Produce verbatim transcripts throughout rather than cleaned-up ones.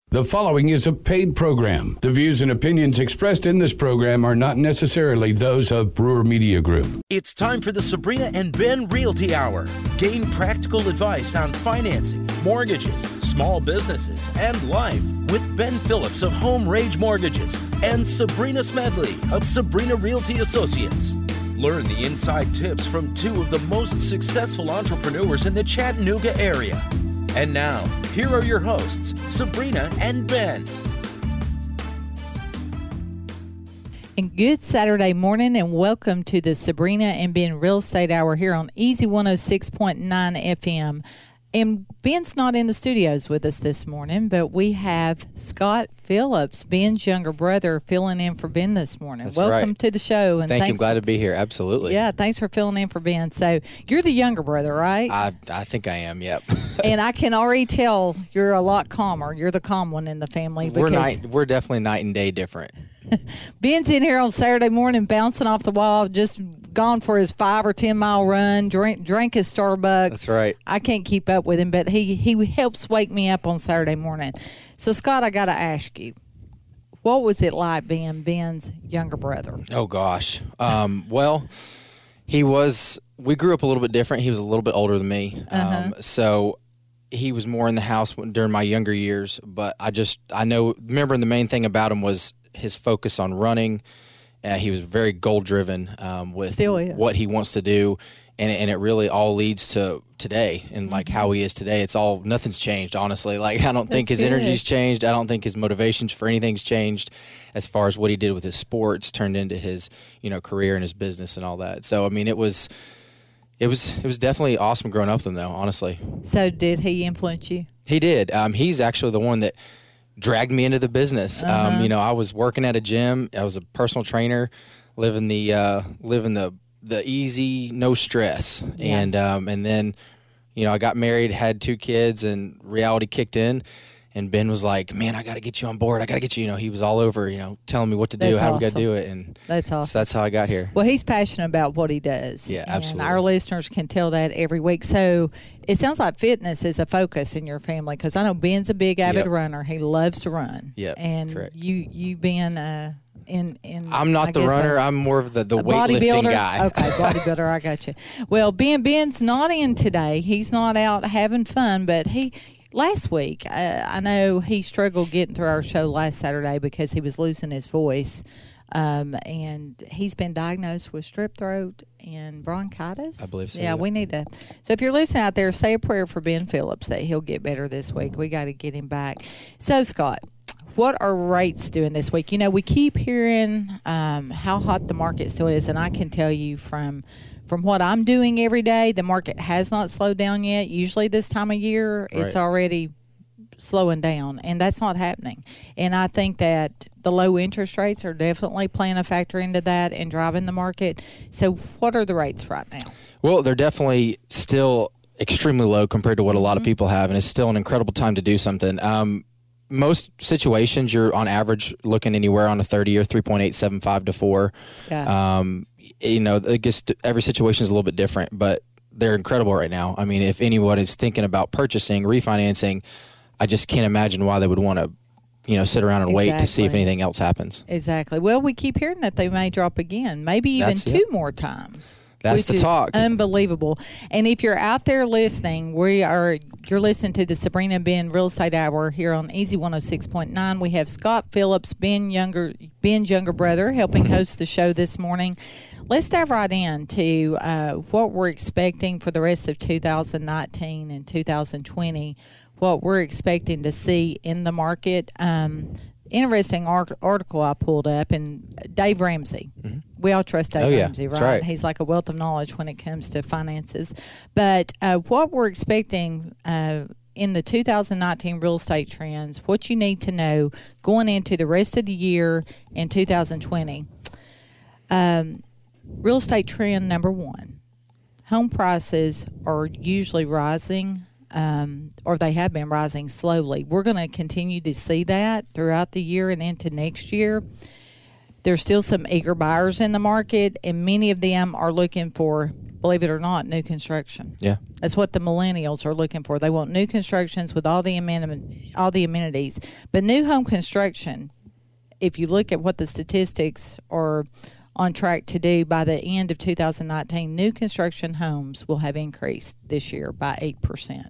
The following is a paid program. The views and opinions expressed in this program are not necessarily those of Brewer Media Group. It's time for the Sabrina and Ben Realty Hour. Gain practical advice on financing, mortgages, small businesses, and life with Ben Phillips of Home Rage Mortgages and Sabrina Smedley of Sabrina Realty Associates. Learn the inside tips from two of the most successful entrepreneurs in the Chattanooga area. And now, here are your hosts, Sabrina and Ben. And good Saturday morning, and welcome to the Sabrina and Ben Real Estate Hour here on Easy one oh six point nine F M. And Ben's not in the studios with us this morning, but we have Scott Phillips, Ben's younger brother, filling in for Ben this morning. That's Welcome right. to the show. And Thank you. thanks Glad for, to be here. Absolutely. Yeah, thanks for filling in for Ben. So you're the younger brother, right? I I think I am, yep. And I can already tell you're a lot calmer. You're the calm one in the family. We're because night, we're definitely night and day different. Ben's in here on Saturday morning bouncing off the wall, just gone for his five or ten mile run, drink drank his Starbucks. That's right. I can't keep up with him, but he, he helps wake me up on Saturday morning. So, Scott, I got to ask you, what was it like being Ben's younger brother? Oh, gosh. Um, well, he was, we grew up a little bit different. He was a little bit older than me. Uh-huh. Um, so he was more in the house when, during my younger years. But I just, I know, remember the main thing about him was his focus on running. Uh, he was very goal-driven um, with what he wants to do, and, and it really all leads to today and, like, mm-hmm. how he is today. It's all – nothing's changed, honestly. Like, I don't think That's his good. energy's changed. I don't think his motivations for anything's changed as far as what he did with his sports turned into his, you know, career and his business and all that. So, I mean, it was – It was it was definitely awesome growing up with him, though, honestly. So did he influence you? He did. Um, he's actually the one that dragged me into the business. Uh-huh. Um, you know, I was working at a gym. I was a personal trainer, living the uh, living the the easy, no stress. Yeah. And um, and then, you know, I got married, had two kids, and reality kicked in. And Ben was like, man, I got to get you on board. I got to get you. You know, he was all over, you know, telling me what to do, That's how awesome. we got to do it. And That's awesome. So that's how I got here. Well, he's passionate about what he does. Yeah, and absolutely. our listeners can tell that every week. So it sounds like fitness is a focus in your family, because I know Ben's a big avid Yep. runner. He loves to run. Yep, And correct. you, you being uh, in, in. I'm not I the guess runner. A, I'm more of the, the a weightlifting bodybuilder? guy. Okay, bodybuilder. I got you. Well, Ben, Ben's not in today. He's not out having fun, but he. Last week, uh, I know he struggled getting through our show last Saturday because he was losing his voice, um, and he's been diagnosed with strep throat and bronchitis. I believe so. Yeah, yeah. we need to. So if you're listening out there, say a prayer for Ben Phillips that he'll get better this week. We got to get him back. So, Scott, what are rates doing this week? You know, we keep hearing um, how hot the market still is, and I can tell you from – From what I'm doing every day, the market has not slowed down yet. Usually this time of year, it's Right. already slowing down, and that's not happening. And I think that the low interest rates are definitely playing a factor into that and driving the market. So what are the rates right now? Well, they're definitely still extremely low compared to what a lot of people have, and it's still an incredible time to do something. Um, most situations, you're on average looking anywhere on a thirty-year, three point eight seven five to four. Yeah. Um, you know, I guess every situation is a little bit different, but they're incredible right now. I mean, if anyone is thinking about purchasing, refinancing, I just can't imagine why they would want to, you know, sit around and Exactly. wait to see if anything else happens. Exactly. Well, we keep hearing that they may drop again, maybe even That's two it. more times. That's which the is talk. Unbelievable. And if you're out there listening, we are you're listening to the Sabrina and Ben Real Estate Hour here on Easy one oh six point nine. We have Scott Phillips, Ben younger Ben's younger brother, helping host the show this morning. Let's dive right into uh, what we're expecting for the rest of two thousand nineteen and two thousand twenty, what we're expecting to see in the market. Um, interesting art- article I pulled up, and Dave Ramsey. Mm-hmm. We all trust Dave oh, yeah. Ramsey, right? That's right? He's like a wealth of knowledge when it comes to finances. But uh, what we're expecting uh, in the two thousand nineteen real estate trends, what you need to know going into the rest of the year in two thousand twenty. Um, real estate trend number one, home prices are usually rising. Um, or they have been rising slowly. We're going to continue to see that throughout the year and into next year. There's still some eager buyers in the market, and many of them are looking for believe it or not, new construction. Yeah. That's what the millennials are looking for. They want new constructions with all the amen- all the amenities. But new home construction, if you look at what the statistics are on track to do by the end of two thousand nineteen, new construction homes will have increased this year by eight percent.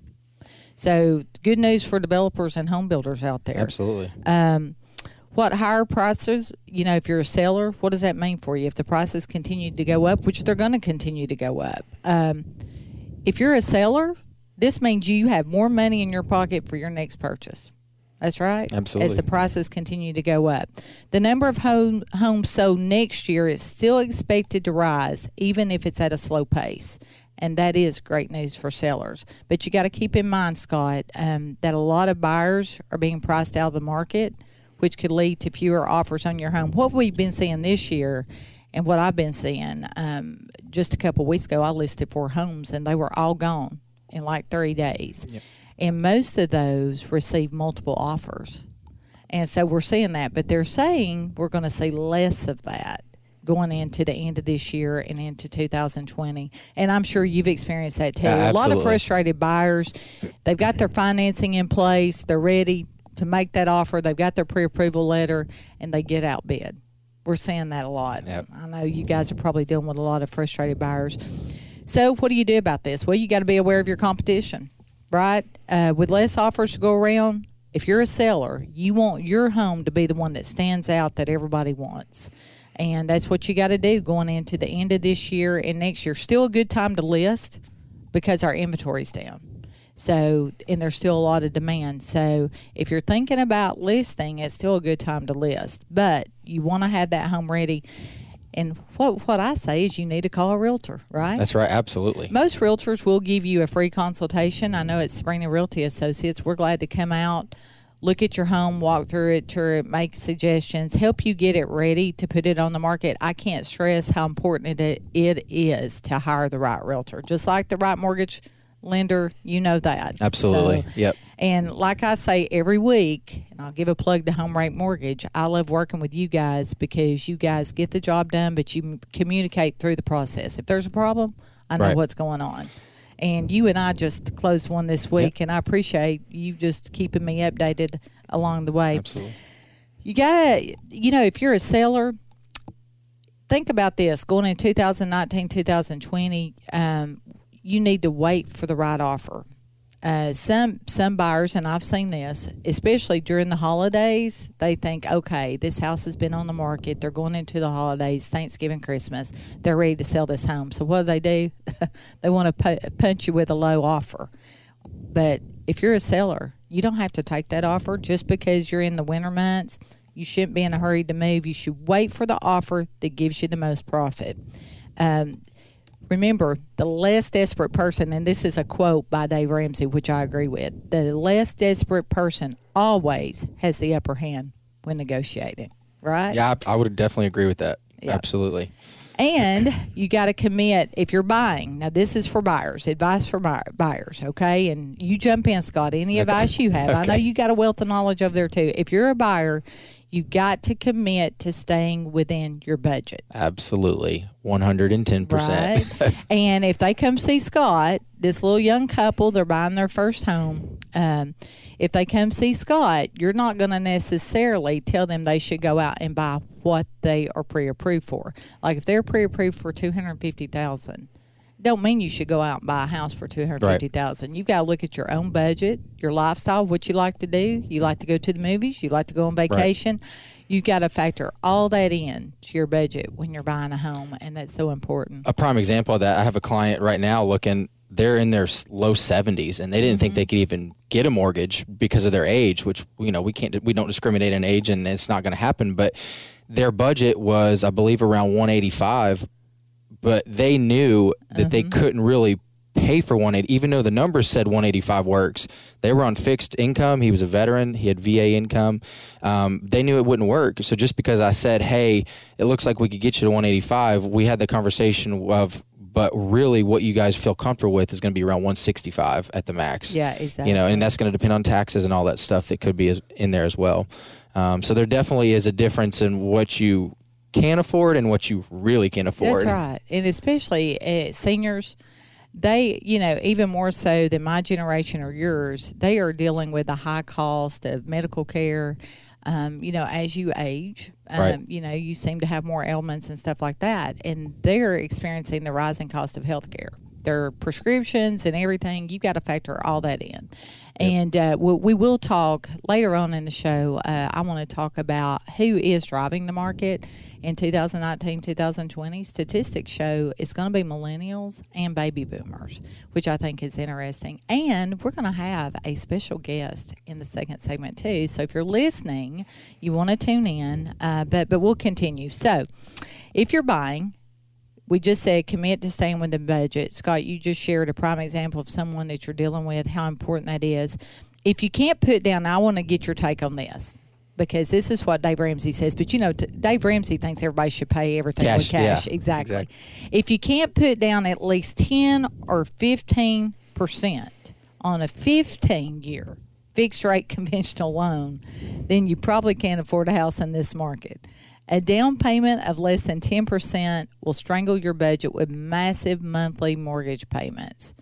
So good news for developers and home builders out there. Absolutely. Um, what higher prices, you know, if you're a seller, what does that mean for you? If the prices continue to go up, which they're going to continue to go up. Um, if you're a seller, this means you have more money in your pocket for your next purchase. That's right. Absolutely. As the prices continue to go up. The number of home, homes sold next year is still expected to rise, even if it's at a slow pace. And that is great news for sellers. But you got to keep in mind, Scott, um, that a lot of buyers are being priced out of the market, which could lead to fewer offers on your home. What we've been seeing this year and what I've been seeing, um, just a couple of weeks ago, I listed four homes, and they were all gone in like thirty days. Yep. And most of those received multiple offers. And so we're seeing that. But they're saying we're going to see less of that going into the end of this year and into two thousand twenty. And I'm sure you've experienced that too. Yeah, a lot of frustrated buyers, they've got their financing in place, they're ready to make that offer, they've got their pre-approval letter, and they get outbid. We're seeing that a lot. Yep. I know you guys are probably dealing with a lot of frustrated buyers. So what do you do about this? Well, you got to be aware of your competition, right? Uh, with less offers to go around, if you're a seller, you want your home to be the one that stands out that everybody wants. And that's what you got to do going into the end of this year and next year. Still a good time to list because our inventory's down. So, and there's still a lot of demand. So if you're thinking about listing, it's still a good time to list. But you want to have that home ready. And what what I say is you need to call a realtor, right? That's right, absolutely. Most realtors will give you a free consultation. I know at Sabrina Realty Associates, we're glad to come out, look at your home, walk through it, tour it, make suggestions, help you get it ready to put it on the market. I can't stress how important it, it is to hire the right realtor. Just like the right mortgage lender, you know that. Absolutely, so, yep. And like I say every week, and I'll give a plug to Home Rate Mortgage, I love working with you guys because you guys get the job done, but you communicate through the process. If there's a problem, I know right. what's going on. And you and I just closed one this week, yep. and I appreciate you just keeping me updated along the way. Absolutely. You got to, you know, if you're a seller, think about this. Going in two thousand nineteen, two thousand twenty, um, you need to wait for the right offer. Uh, some some buyers, and I've seen this, especially during the holidays, they think, okay, this house has been on the market. They're going into the holidays, Thanksgiving, Christmas. They're ready to sell this home. So what do they do? They want to pu- punch you with a low offer. But if you're a seller, you don't have to take that offer just because you're in the winter months. You shouldn't be in a hurry to move. You should wait for the offer that gives you the most profit. Um, Remember, the less desperate person, and this is a quote by Dave Ramsey, which I agree with, the less desperate person always has the upper hand when negotiating, right? Yeah, I, I would definitely agree with that. Yep. Absolutely. And you got to commit if you're buying. Now, this is for buyers, advice for buy- buyers, okay? And you jump in, Scott, any okay. advice you have. Okay. I know you got a wealth of knowledge over there, too. If you're a buyer, you've got to commit to staying within your budget. Absolutely. one hundred ten percent. Right? And if they come see Scott, this little young couple, they're buying their first home. Um, if they come see Scott, you're not going to necessarily tell them they should go out and buy what they are pre-approved for. Like if they're pre-approved for two hundred fifty thousand dollars, don't mean you should go out and buy a house for two hundred fifty thousand dollars. Right. You've got to look at your own budget, your lifestyle, what you like to do. You like to go to the movies. You like to go on vacation. Right. You've got to factor all that in to your budget when you're buying a home, and that's so important. A prime example of that, I have a client right now looking, they're in their low seventies, and they didn't mm-hmm. think they could even get a mortgage because of their age, which, you know, we can't, we don't discriminate in age, and it's not going to happen. But their budget was, I believe, around one eighty-five, but they knew that uh-huh. they couldn't really pay for one eighty, even though the numbers said one eighty-five works. They were on fixed income. He was a veteran. He had V A income. Um, they knew it wouldn't work. So just because I said, hey, it looks like we could get you to one eighty-five, we had the conversation of, but really what you guys feel comfortable with is going to be around one sixty-five at the max. Yeah, exactly. You know, and that's going to depend on taxes and all that stuff that could be as, in there as well. Um, so there definitely is a difference in what you can afford and what you really can afford. That's right. And especially uh, seniors, they, you know, even more so than my generation or yours, they are dealing with the high cost of medical care. Um, you know, as you age, um, right. you know, you seem to have more ailments and stuff like that. And they're experiencing the rising cost of health care. Their prescriptions and everything, you've got to factor all that in. Yep. And uh, we, we will talk later on in the show. Uh, I want to talk about who is driving the market in two thousand nineteen, two thousand twenty. Statistics show it's going to be millennials and baby boomers, which I think is interesting. And we're going to have a special guest in the second segment too. So if you're listening, you want to tune in, uh, but but we'll continue. So if you're buying, we just said commit to staying with the budget. Scott, you just shared a prime example of someone that you're dealing with, how important that is. If you can't put down, I want to get your take on this, because this is what Dave Ramsey says. But, you know, t- Dave Ramsey thinks everybody should pay everything cash, with cash. Yeah, exactly. exactly. If you can't put down at least ten or fifteen percent on a fifteen-year fixed-rate conventional loan, then you probably can't afford a house in this market. A down payment of less than ten percent will strangle your budget with massive monthly mortgage payments.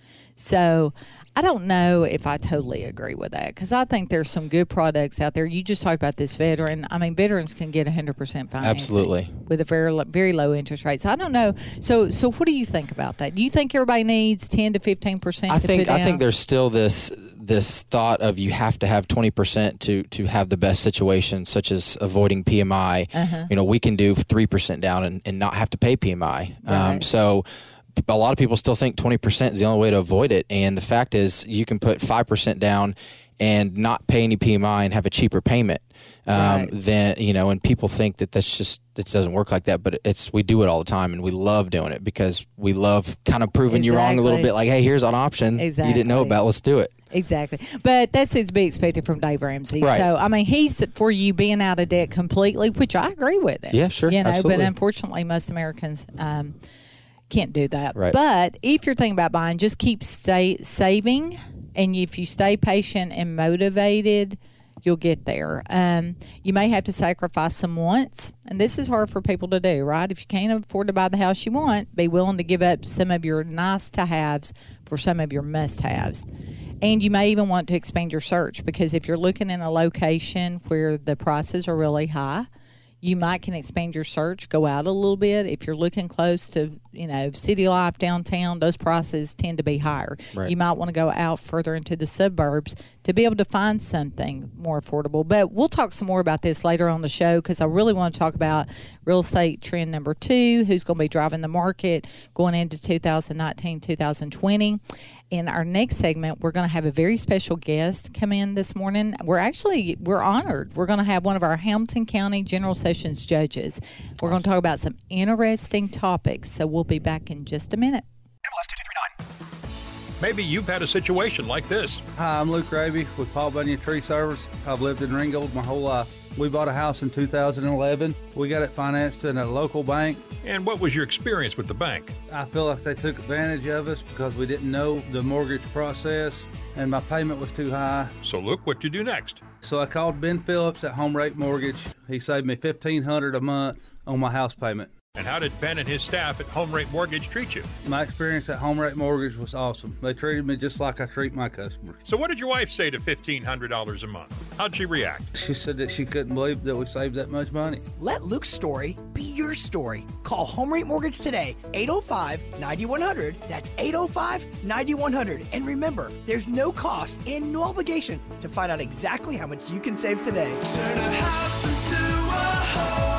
So I don't know if I totally agree with that, because I think there's some good products out there. You just talked about this veteran. I mean, veterans can get one hundred percent financing. Absolutely. With a very very low interest rate. So I don't know. So so what do you think about that? Do you think everybody needs ten to fifteen percent I to think put down? I think there's still this this thought of you have to have twenty percent to to have the best situation, such as avoiding P M I. Uh-huh. You know, we can do three percent down and, and not have to pay P M I. Right. Um, so a lot of people still think twenty percent is the only way to avoid it. And the fact is you can put five percent down and not pay any P M I and have a cheaper payment. Um, Right. Then, you know, and people think that that's just, it doesn't work like that, but it's, we do it all the time, and we love doing it because we love kind of proving you wrong a little Exactly. bit. Like, hey, here's an option Exactly. you didn't know about. Let's do it. Exactly. But that's to be expected from Dave Ramsey. Right. So, I mean, he's for you being out of debt completely, which I agree with it. Yeah, sure. You know, Absolutely. but unfortunately, most Americans um, can't do that. Right. But if you're thinking about buying, just keep stay saving. And if you stay patient and motivated, you'll get there. Um, you may have to sacrifice some wants, and this is hard for people to do, right? If you can't afford to buy the house you want, be willing to give up some of your nice-to-haves for some of your must-haves. And you may even want to expand your search, because if you're looking in a location where the prices are really high, you might can expand your search, go out a little bit. If you're looking close to, you know, city life downtown, those prices tend to be higher. Right. You might want to go out further into the suburbs to be able to find something more affordable. But we'll talk some more about this later on the show, because I really want to talk about real estate trend number two, who's going to be driving the market going into two thousand nineteen, two thousand twenty. In our next segment, we're going to have a very special guest come in this morning. We're actually, we're honored. We're going to have one of our Hamilton County General Sessions judges. We're going to talk about some interesting topics. So we'll be back in just a minute. Maybe you've had a situation like this. Hi, I'm Luke Raby with Paul Bunyan Tree Service. I've lived in Ringgold my whole life. We bought a house in two thousand eleven. We got it financed in a local bank. And what was your experience with the bank? I feel like they took advantage of us because we didn't know the mortgage process, and my payment was too high. So, Luke, what'd you do next? So I called Ben Phillips at Home Rate Mortgage. He saved me fifteen hundred dollars a month on my house payment. And how did Ben and his staff at Home Rate Mortgage treat you? My experience at Home Rate Mortgage was awesome. They treated me just like I treat my customers. So what did your wife say to fifteen hundred dollars a month? How'd she react? She said that she couldn't believe that we saved that much money. Let Luke's story be your story. Call Home Rate Mortgage today, eight oh five, nine one hundred. That's eight oh five, nine one hundred. And remember, there's no cost and no obligation to find out exactly how much you can save today. Turn a house into a home.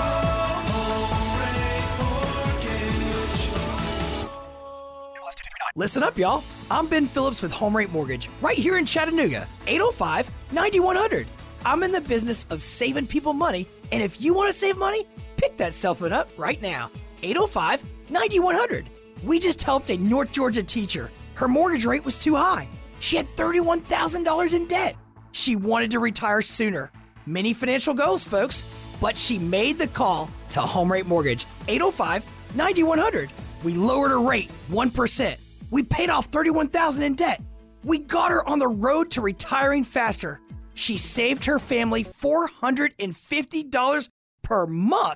Listen up, y'all. I'm Ben Phillips with Home Rate Mortgage, right here in Chattanooga, eight oh five, nine one hundred. I'm in the business of saving people money, and if you want to save money, pick that cell phone up right now, eight oh five, nine one hundred. We just helped a North Georgia teacher. Her mortgage rate was too high. She had thirty-one thousand dollars in debt. She wanted to retire sooner. Many financial goals, folks, but she made the call to Home Rate Mortgage, eight oh five, nine one hundred. We lowered her rate one percent. We paid off thirty-one thousand dollars in debt. We got her on the road to retiring faster. She saved her family four hundred fifty dollars per month.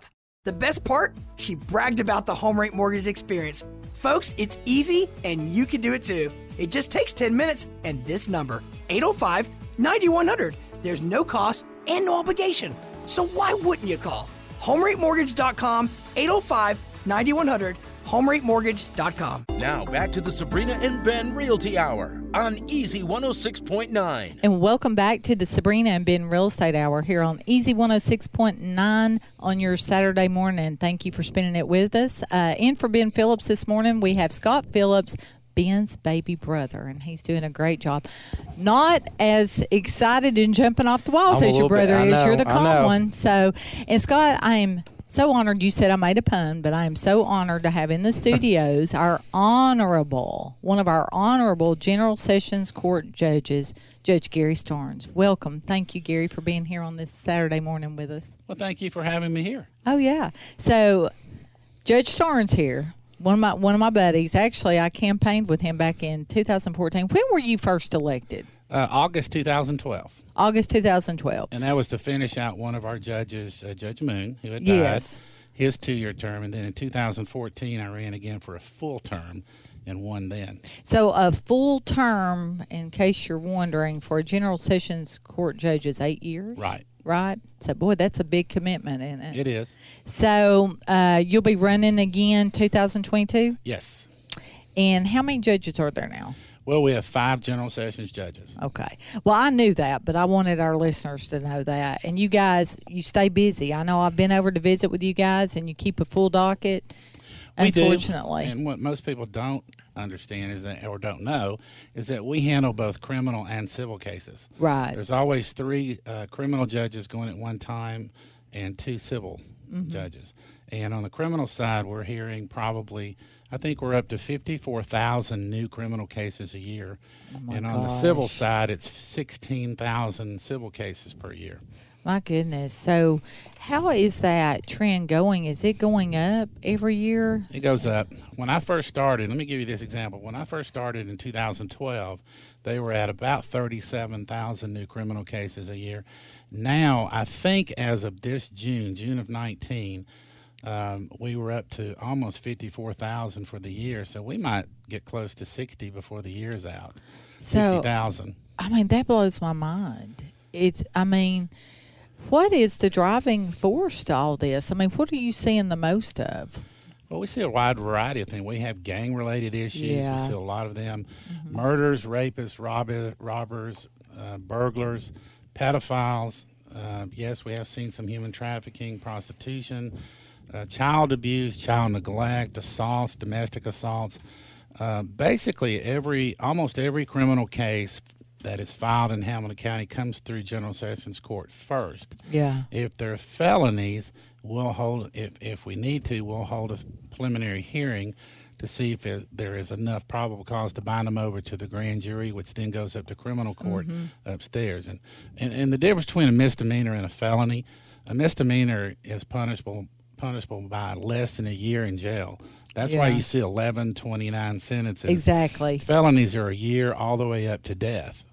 The best part? She bragged about the Home Rate Mortgage experience. Folks, it's easy and you can do it too. It just takes ten minutes and this number, eight oh five, nine one hundred. There's no cost and no obligation. So why wouldn't you call? home rate mortgage dot com, eight oh five, nine one hundred, home rate mortgage dot com. Now back to the Sabrina and Ben Realty Hour on Easy one oh six point nine. And welcome back to the Sabrina and Ben Real Estate Hour here on Easy one oh six point nine on your Saturday morning. Thank you for spending it with us. Uh, in for Ben Phillips this morning, we have Scott Phillips, Ben's baby brother, and he's doing a great job. Not as excited and jumping off the walls I'm a as your little bit- brother I is. know, You're the I calm know. one. So, and Scott, I am so honored. You said I made a pun, but I am so honored to have in the studios our honorable, one of our honorable General Sessions Court judges, Judge Gary Starnes. Welcome. Thank you, Gary, for being here on this Saturday morning with us. Well, thank you for having me here. Oh, yeah. So, Judge Starnes here. One of my one of my buddies. Actually, I campaigned with him back in two thousand fourteen. When were you first elected? Uh, August two thousand twelve. August two thousand twelve. And that was to finish out one of our judges, uh, Judge Moon, who had died, Yes. his two-year term. And then in two thousand fourteen, I ran again for a full term and won then. So a full term, in case you're wondering, for a General Sessions Court judge is eight years. Right. Right. So, boy, that's a big commitment, isn't it? It is. So uh, you'll be running again two thousand twenty-two? Yes. And how many judges are there now? Well, we have five General Sessions judges. Okay. Well, I knew that, but I wanted our listeners to know that. And you guys, you stay busy. I know I've been over to visit with you guys, and you keep a full docket. We do. Unfortunately. And what most people don't understand is that, or don't know, is that we handle both criminal and civil cases. Right. There's always three uh, criminal judges going at one time and two civil Mm-hmm. judges. And on the criminal side, we're hearing probably, I think we're up to fifty-four thousand new criminal cases a year. my and on the civil gosh. side, it's sixteen thousand civil cases per year. My goodness. So how is that trend going? Is it going up every year? It goes up. When I first started, let me give you this example. When I first started in two thousand twelve, they were at about thirty-seven thousand new criminal cases a year. Now, I think as of this June, June of nineteen, um, we were up to almost fifty-four thousand for the year. So we might get close to sixty before the year's out. So, sixty thousand. I mean, that blows my mind. It's, I mean, what is the driving force to all this? I mean, what are you seeing the most of? Well, we see a wide variety of things. We have gang-related issues. Yeah. We see a lot of them. Mm-hmm. Murders, rapists, rob- robbers, uh, burglars, pedophiles. Uh, yes, we have seen some human trafficking, prostitution, uh, child abuse, child neglect, assaults, domestic assaults. Uh, basically, every almost every criminal case that is filed in Hamilton County comes through General Sessions Court first. Yeah. If they're felonies, we'll hold, if, if we need to, we'll hold a preliminary hearing to see if it, there is enough probable cause to bind them over to the grand jury, which then goes up to criminal court Mm-hmm. upstairs. And, and and the difference between a misdemeanor and a felony, a misdemeanor is punishable punishable by less than a year in jail. That's why Yeah. you see eleven, twenty-nine sentences. Exactly. Felonies are a year all the way up to death.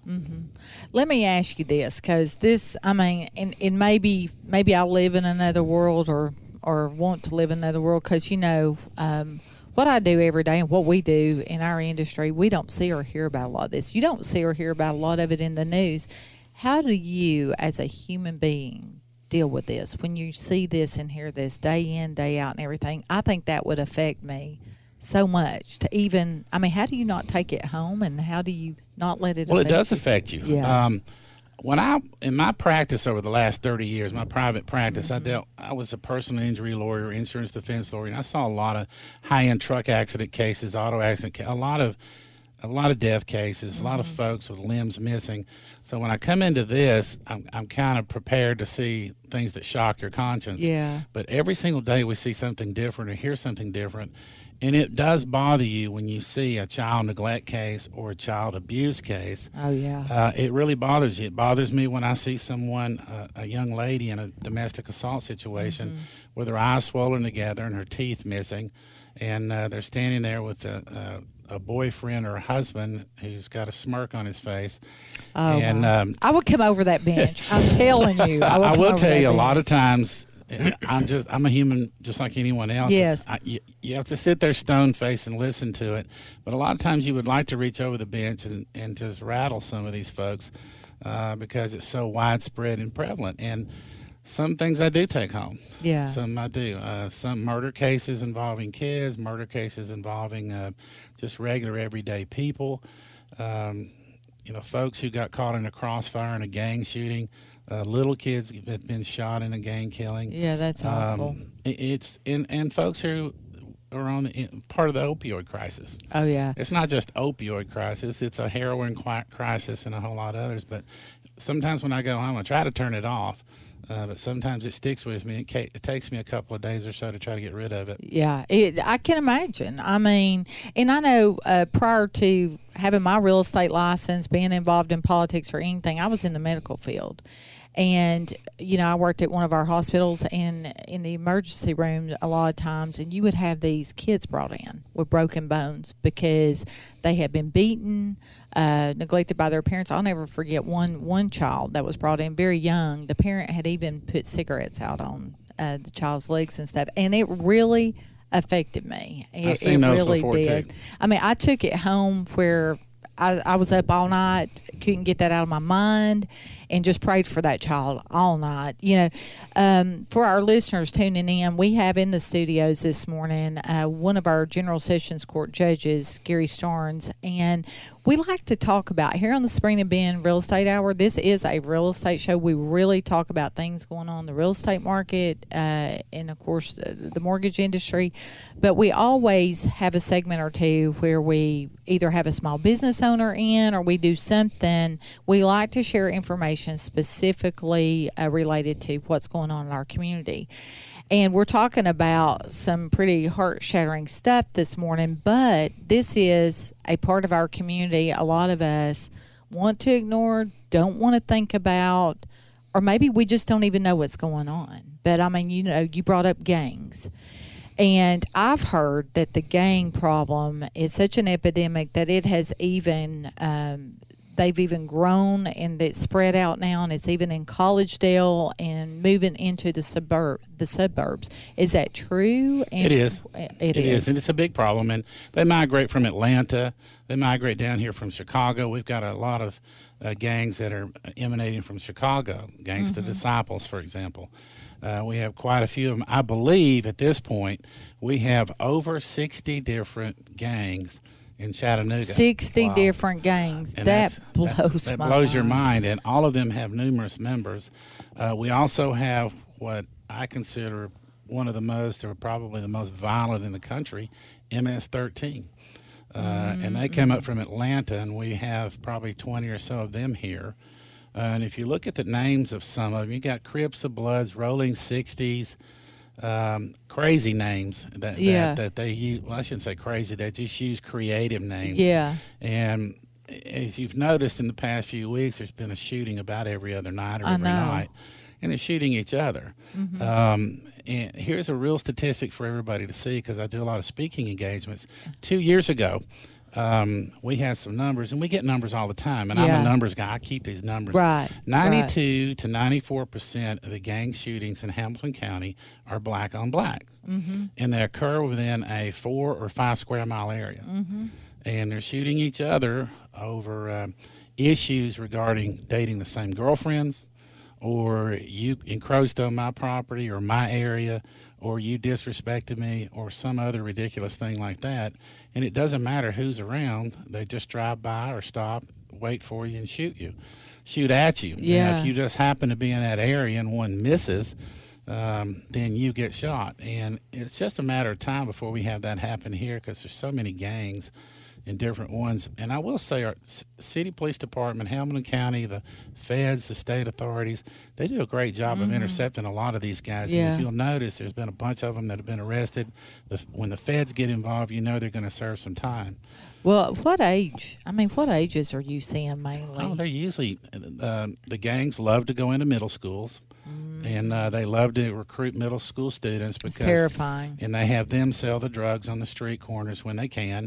Let me ask you this, because this, I mean, and, and maybe maybe I live in another world or, or want to live in another world, because, you know, um, what I do every day and what we do in our industry, we don't see or hear about a lot of this. You don't see or hear about a lot of it in the news. How do you, as a human being, deal with this when you see this and hear this day in, day out and everything? I think that would affect me so much to even, I mean, how do you not take it home, and how do you not let it Well, it affect does you? affect you. Yeah. Um, when I, in my practice over the last thirty years, my private practice, I dealt, I was a personal injury lawyer, insurance defense lawyer, and I saw a lot of high-end truck accident cases, auto accident, ca- a lot of, a lot of death cases, a lot of folks with limbs missing. So when I come into this, I'm, I'm kind of prepared to see things that shock your conscience. Yeah. But every single day we see something different or hear something different. And it does bother you when you see a child neglect case or a child abuse case. Oh, yeah. Uh, it really bothers you. It bothers me when I see someone, uh, a young lady in a domestic assault situation Mm-hmm. with her eyes swollen together and her teeth missing, and uh, they're standing there with a, a, a boyfriend or a husband who's got a smirk on his face. Oh, and my. um, I would come over that bench. I'm telling you. I, would I come will over tell that you, a lot bench. of times I'm just I'm a human just like anyone else. Yes. I, you, you have to sit there stone faced and listen to it. But a lot of times you would like to reach over the bench and, and just rattle some of these folks uh, because it's so widespread and prevalent. And some things I do take home. Yeah. Some I do. Uh, some murder cases involving kids, murder cases involving uh, just regular everyday people. Um, you know, folks who got caught in a crossfire in a gang shooting. Uh, little kids that have been shot in a gang killing. Yeah, that's awful. Um, it, it's and, and folks who are on the, part of the opioid crisis. Oh yeah, it's not just opioid crisis; it's a heroin crisis and a whole lot of others. But sometimes when I go home, I try to turn it off. Uh, but sometimes it sticks with me. It, ca- it takes me a couple of days or so to try to get rid of it. Yeah, it, I can imagine. I mean, and I know uh, prior to having my real estate license, being involved in politics or anything, I was in the medical field. And, you know, I worked at one of our hospitals and in the emergency room a lot of times, and you would have these kids brought in with broken bones because they had been beaten, uh, neglected by their parents. I'll never forget one one child that was brought in very young. The parent had even put cigarettes out on uh, the child's legs and stuff, and it really affected me. It, I've seen it those really before, did. too. I mean, I took it home where I, I was up all night, couldn't get that out of my mind, and just prayed for that child all night. You know, um, for our listeners tuning in, we have in the studios this morning uh, one of our General Sessions Court judges, Gary Starnes, and we like to talk about, here on the Sabrina Ben Real Estate Hour, this is a real estate show. We really talk about things going on in the real estate market uh, and, of course, the, the mortgage industry. But we always have a segment or two where we either have a small business owner in or we do something. We like to share information specifically uh, related to what's going on in our community. And we're talking about some pretty heart-shattering stuff this morning, but this is a part of our community a lot of us want to ignore, don't want to think about, or maybe we just don't even know what's going on. But, I mean, you know, you brought up gangs. And I've heard that the gang problem is such an epidemic that it has even um, they've even grown and it's spread out now, and it's even in Collegedale and moving into the suburb the suburbs. Is that true? And it is. It, it is. is, and it's a big problem. And they migrate from Atlanta. They migrate down here from Chicago. We've got a lot of uh, gangs that are emanating from Chicago. Gangs Mm-hmm. to Disciples, for example. Uh, we have quite a few of them. I believe at this point we have over sixty different gangs in Chattanooga. sixty Wow. different gangs. And that that's- blows that, that my blows mind. your mind, and all of them have numerous members. Uh, we also have what I consider one of the most, or probably the most violent in the country, M S thirteen. Uh, mm-hmm. And they come up from Atlanta, and we have probably twenty or so of them here. Uh, and if you look at the names of some of them, you got Crips of Bloods, Rolling Sixties, um, crazy names that, Yeah. that that they use. Well, I shouldn't say crazy. They just use creative names. Yeah. And as you've noticed in the past few weeks, there's been a shooting about every other night or I every know. night, and they're shooting each other. Mm-hmm. Um, and here's a real statistic for everybody to see, because I do a lot of speaking engagements. Two years ago, um, we had some numbers, and we get numbers all the time. And I'm Yeah. a numbers guy. I keep these numbers. Right, ninety-two right. to ninety-four percent of the gang shootings in Hamilton County are black on black. Mm-hmm. And they occur within a four or five square mile area. Mm-hmm. And they're shooting each other over uh, issues regarding dating the same girlfriends, or you encroached on my property or my area, or you disrespected me, or some other ridiculous thing like that. And it doesn't matter who's around. They just drive by or stop, wait for you, and shoot you, shoot at you. Yeah. Now, if you just happen to be in that area and one misses, um, then you get shot. And it's just a matter of time before we have that happen here, because there's so many gangs in different ones. And I will say our c- city police department, Hamilton County, the feds, the state authorities, they do a great job Mm-hmm. of intercepting a lot of these guys. Yeah. And if you'll notice, there's been a bunch of them that have been arrested. The, when the feds get involved, you know they're going to serve some time. Well, what age? I mean, what ages are you seeing mainly? Oh, they're usually, uh, the gangs love to go into middle schools. And uh, they love to recruit middle school students because terrifying. And they have them sell the drugs on the street corners when they can.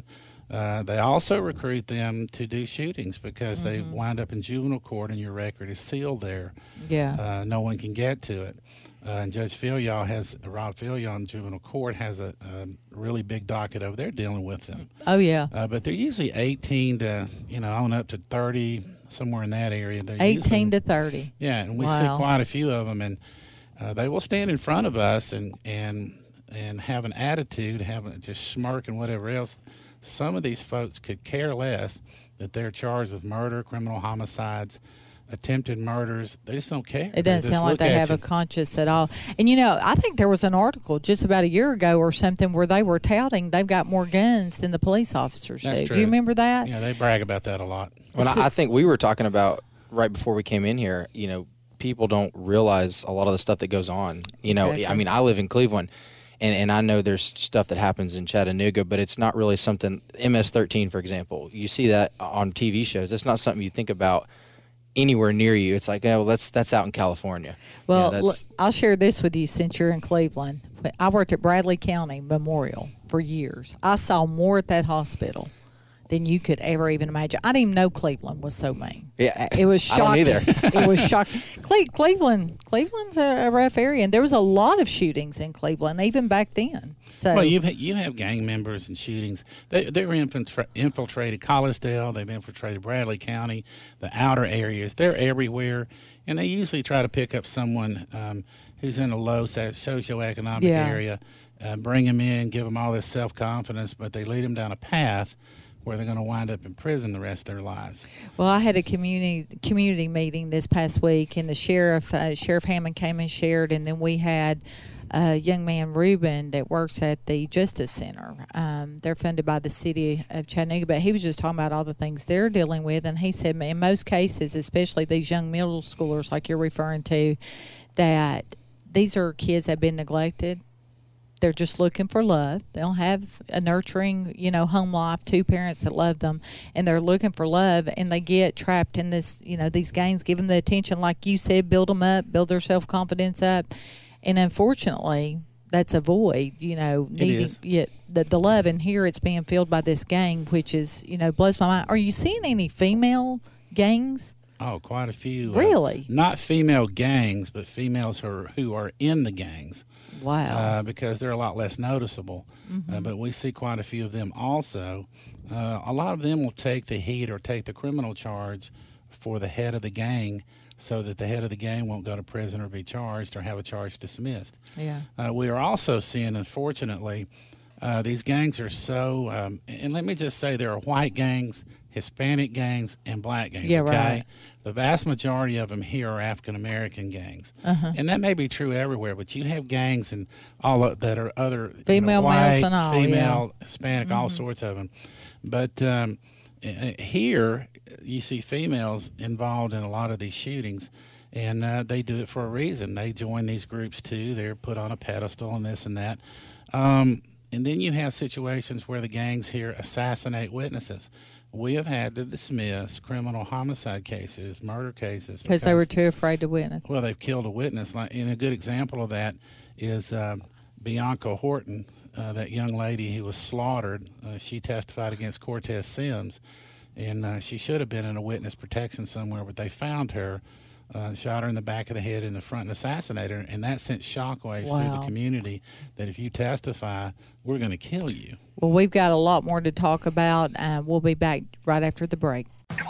Uh, they also recruit them to do shootings because Mm-hmm. they wind up in juvenile court and your record is sealed there. Yeah. Uh, no one can get to it. Uh, and Judge Filial has, Rob Filial in juvenile court has a, a really big docket over there dealing with them. Oh, yeah. Uh, but they're usually eighteen to, you know, on up to thirty, somewhere in that area. They're eighteen usually, to thirty. Yeah, and we Wow. see quite a few of them, and uh, they will stand in front of us and and and have an attitude, have a, just smirk and whatever else. Some of these folks could care less that they're charged with murder, criminal homicides, attempted murders. They just don't care. It They doesn't just sound like look they at have you. a conscience at all. And, you know, I think there was an article just about a year ago or something where they were touting they've got more guns than the police officers That's do. true. Do you remember that? Yeah, they brag about that a lot. Well, I, I think we were talking about right before we came in here, you know, people don't realize a lot of the stuff that goes on. You know, Exactly. I mean, I live in Cleveland, and, and I know there's stuff that happens in Chattanooga, but it's not really something, M S thirteen, for example, you see that on T V shows. It's not something you think about anywhere near you. It's like, oh, well, that's, that's out in California. Well, You know, look, that's, I'll share this with you since you're in Cleveland. I worked at Bradley County Memorial for years. I saw more at that hospital than you could ever even imagine. I didn't even know Cleveland was so mean. Yeah, It was I don't shocking. either. It was shocking. Cle- Cleveland, Cleveland's a, a rough area, and there was a lot of shootings in Cleveland even back then. So Well, you've, you have gang members and shootings. They, they're infiltra- infiltrated Collegedale. They've infiltrated Bradley County, the outer areas. They're everywhere, and they usually try to pick up someone um, who's in a low so- socioeconomic Yeah. area, uh, bring them in, give them all this self-confidence, but they lead them down a path where they're going to wind up in prison the rest of their lives. Well, I had a community community meeting this past week, and the sheriff, uh, Sheriff Hammond, came and shared, and then we had a young man, Ruben, that works at the Justice Center. Um, they're funded by the city of Chattanooga, but he was just talking about all the things they're dealing with, and he said in most cases, especially these young middle schoolers like you're referring to, that these are kids that have been neglected. They're just looking for love. They don't have a nurturing, you know, home life, two parents that love them, and they're looking for love, and they get trapped in this, you know, these gangs, give them the attention, like you said, build them up, build their self-confidence up, and unfortunately, that's a void, you know, It needing is. yet the, the love, and here it's being filled by this gang, which is, you know, blows my mind. Are you seeing any female gangs? Oh, quite a few. uh, Really? not female gangs, but females who are, who are in the gangs. Wow. Uh, because they're a lot less noticeable. Uh, but we see quite a few of them also. Uh, a lot of them will take the heat or take the criminal charge for the head of the gang so that the head of the gang won't go to prison or be charged or have a charge dismissed. Yeah. Uh, we are also seeing, unfortunately, uh, these gangs are so, um, and let me just say there are white gangs, Hispanic gangs, and black gangs. Yeah, okay? right. The vast majority of them here are African American gangs, Uh-huh. and that may be true everywhere. But you have gangs and all of, that are other you know, Female, males, white, and all, female, Hispanic, all Mm-hmm. sorts of them. But um, uh, here you see females involved in a lot of these shootings, and uh, they do it for a reason. They join these groups too. They're put on a pedestal and this and that. Um, and then you have situations where the gangs here assassinate witnesses. We have had to dismiss criminal homicide cases, murder cases. Because they were too afraid to witness. Well, they've killed a witness. Like, and a good example of that is uh, Bianca Horton, uh, that young lady who was slaughtered. Uh, she testified against Cortez Sims, and uh, she should have been in a witness protection somewhere, but they found her, uh, shot her in the back of the head in the front, and assassinated her. And that sent shockwaves through Wow. the community that if you testify, we're going to kill you. Well, we've got a lot more to talk about. Uh, we'll be back right after the break.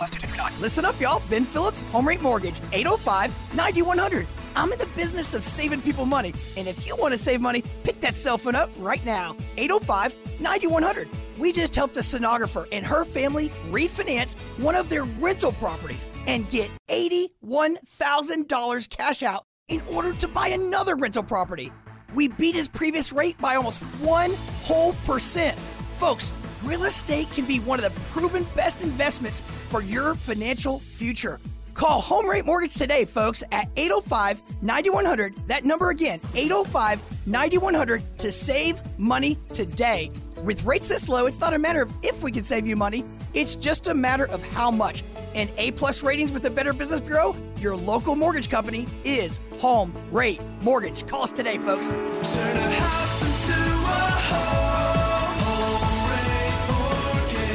Listen up, y'all. Ben Phillips, Home Rate Mortgage, eight oh five, nine one hundred. I'm in the business of saving people money, and if you want to save money, pick that cell phone up right now. eight oh five, nine one hundred. We just helped a stenographer and her family refinance one of their rental properties and get eighty-one thousand dollars cash out in order to buy another rental property. We beat his previous rate by almost one whole percent. Folks, real estate can be one of the proven best investments for your financial future. Call Home Rate Mortgage today, folks, at eight oh five, nine one hundred. That number again, eight oh five, nine one hundred, to save money today. With rates this low, it's not a matter of if we can save you money, it's just a matter of how much. And A-plus ratings with the Better Business Bureau, your local mortgage company is Home Rate Mortgage. Call us today, folks. Turn a house into a home. Home Rate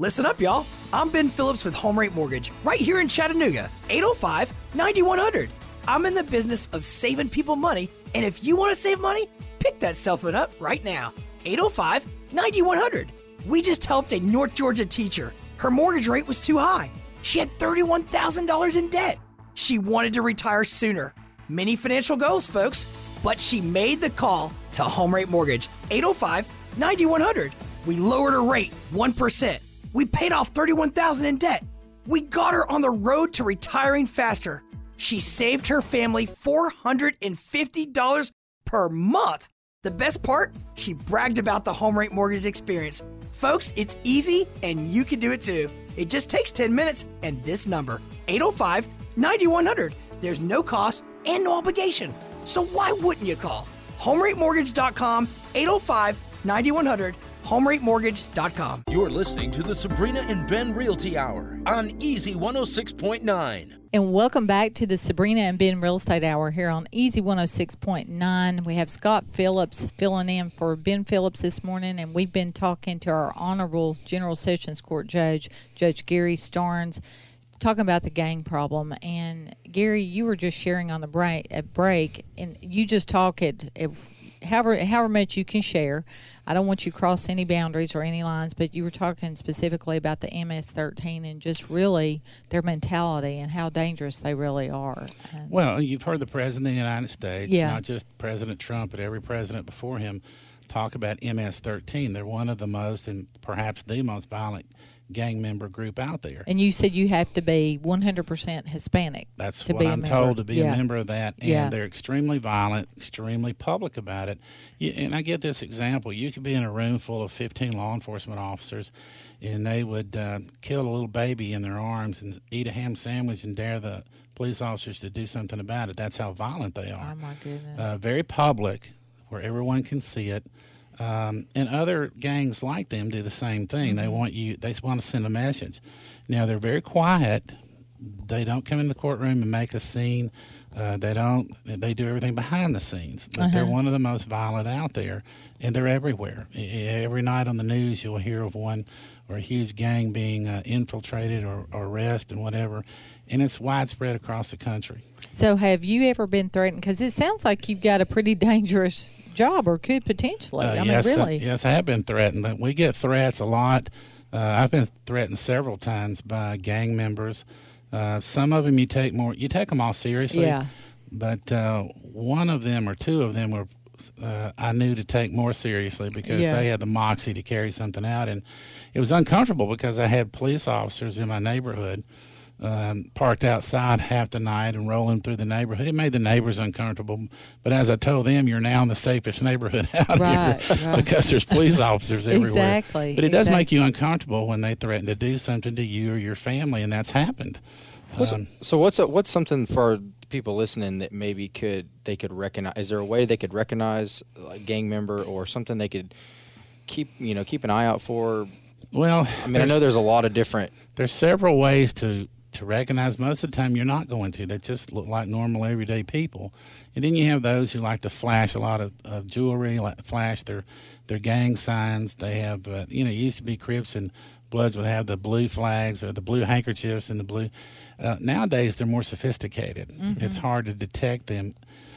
Listen up, y'all. I'm Ben Phillips with Home Rate Mortgage, right here in Chattanooga, eight oh five, nine one hundred. I'm in the business of saving people money, and if you want to save money, pick that cell phone up right now, eight oh five, nine one hundred. We just helped a North Georgia teacher. Her mortgage rate was too high. She had thirty-one thousand dollars in debt. She wanted to retire sooner. Many financial goals, folks, but she made the call to Home Rate Mortgage, eight oh five, nine one hundred. We lowered her rate one percent. We paid off thirty-one thousand dollars in debt. We got her on the road to retiring faster. She saved her family four hundred fifty dollars per month. The best part, she bragged about the Home Rate Mortgage experience. Folks, it's easy and you can do it too. It just takes ten minutes and this number, eight oh five, nine one hundred. There's no cost and no obligation. So why wouldn't you call? home rate mortgage dot com, eight oh five, nine one hundred, home rate mortgage dot com. You're listening to the Sabrina and Ben Realty Hour on Easy one oh six point nine. And welcome back to the Sabrina and Ben Real Estate Hour here on Easy one oh six point nine. We have Scott Phillips filling in for Ben Phillips this morning, and we've been talking to our Honorable General Sessions Court Judge, Judge Gary Starnes, talking about the gang problem. And Gary, you were just sharing on the break, at break, and you just talk at, at however however much you can share. I don't want you to cross any boundaries or any lines, but you were talking specifically about the M S thirteen and just really their mentality and how dangerous they really are. And well, you've heard the President of the United States, yeah. not just President Trump, but every president before him, talk about M S thirteen. They're one of the most and perhaps the most violent gang member group out there. And you said you have to be one hundred percent Hispanic. That's to what be I'm a told, to be yeah. a member of that. And yeah. they're extremely violent, extremely public about it. You, and I give this example. You could be in a room full of fifteen law enforcement officers, and they would uh, kill a little baby in their arms and eat a ham sandwich and dare the police officers to do something about it. That's how violent they are. Oh, my goodness. Uh, very public, where everyone can see it. Um, and other gangs like them do the same thing. Mm-hmm. They want you. They want to send a message. Now they're very quiet. They don't come in the courtroom and make a scene. Uh, they don't. They do everything behind the scenes. But uh-huh. they're one of the most violent out there, and they're everywhere. Every night on the news, you'll hear of one or a huge gang being uh, infiltrated or, or arrested and whatever, and it's widespread across the country. So, have you ever been threatened? Because it sounds like you've got a pretty dangerous job, or could potentially. Uh, I yes, mean, really. Uh, yes, I have been threatened. We get threats a lot. Uh, I've been threatened several times by gang members. Uh, some of them you take more. You take them all seriously. Yeah. But uh, one of them or two of them were uh, I knew to take more seriously because yeah. they had the moxie to carry something out, and it was uncomfortable because I had police officers in my neighborhood. Um, parked outside half the night and rolling through the neighborhood. It made the neighbors uncomfortable. But as I told them, you're now in the safest neighborhood out right, here right. because there's police officers everywhere. Exactly. But it does exactly. make you uncomfortable when they threaten to do something to you or your family, and that's happened. So, Um, so what's a, what's something for people listening that maybe could they could recognize? Is there a way they could recognize a gang member or something they could keep you know keep an eye out for? well, I mean, I know there's a lot of different. There's several ways to. to recognize. Most of the time you're not going to. They just look like normal everyday people. And then you have those who like to flash a lot of, of jewelry, like flash their their gang signs. They have, uh, you know, it used to be Crips and Bloods would have the blue flags or the blue handkerchiefs and the blue. Uh, nowadays they're more sophisticated. Mm-hmm. It's hard to detect them.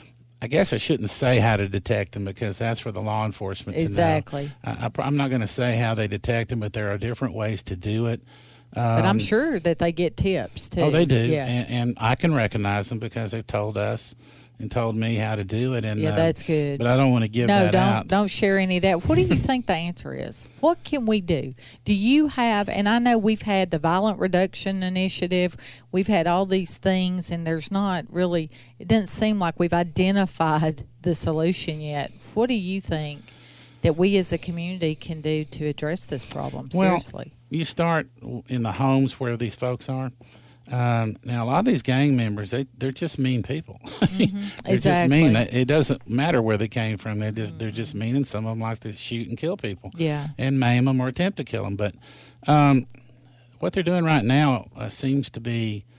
I guess I shouldn't say how to detect them because that's for the law enforcement exactly. to know. I, I, I'm not going to say how they detect them, but there are different ways to do it. Um, but I'm Um, sure that they get tips, too. Oh, they do. Yeah. And, and I can recognize them because they've told us and told me how to do it. And yeah, uh, that's good. But I don't want to give no, that don't, out. don't share any of that. What do you think the answer is? What can we do? Do you have, and I know we've had the Violent Reduction Initiative, we've had all these things, and there's not really, it doesn't seem like we've identified the solution yet. What do you think that we as a community can do to address this problem seriously? Well, you start in the homes where these folks are. Um, now, a lot of these gang members, they, they're just mean people. Mm-hmm. they're exactly. just mean. They, it doesn't matter where they came from. They just, mm-hmm. They're just mean, and some of them like to shoot and kill people. Yeah. And maim them or attempt to kill them. But um, what they're doing right now uh, seems to be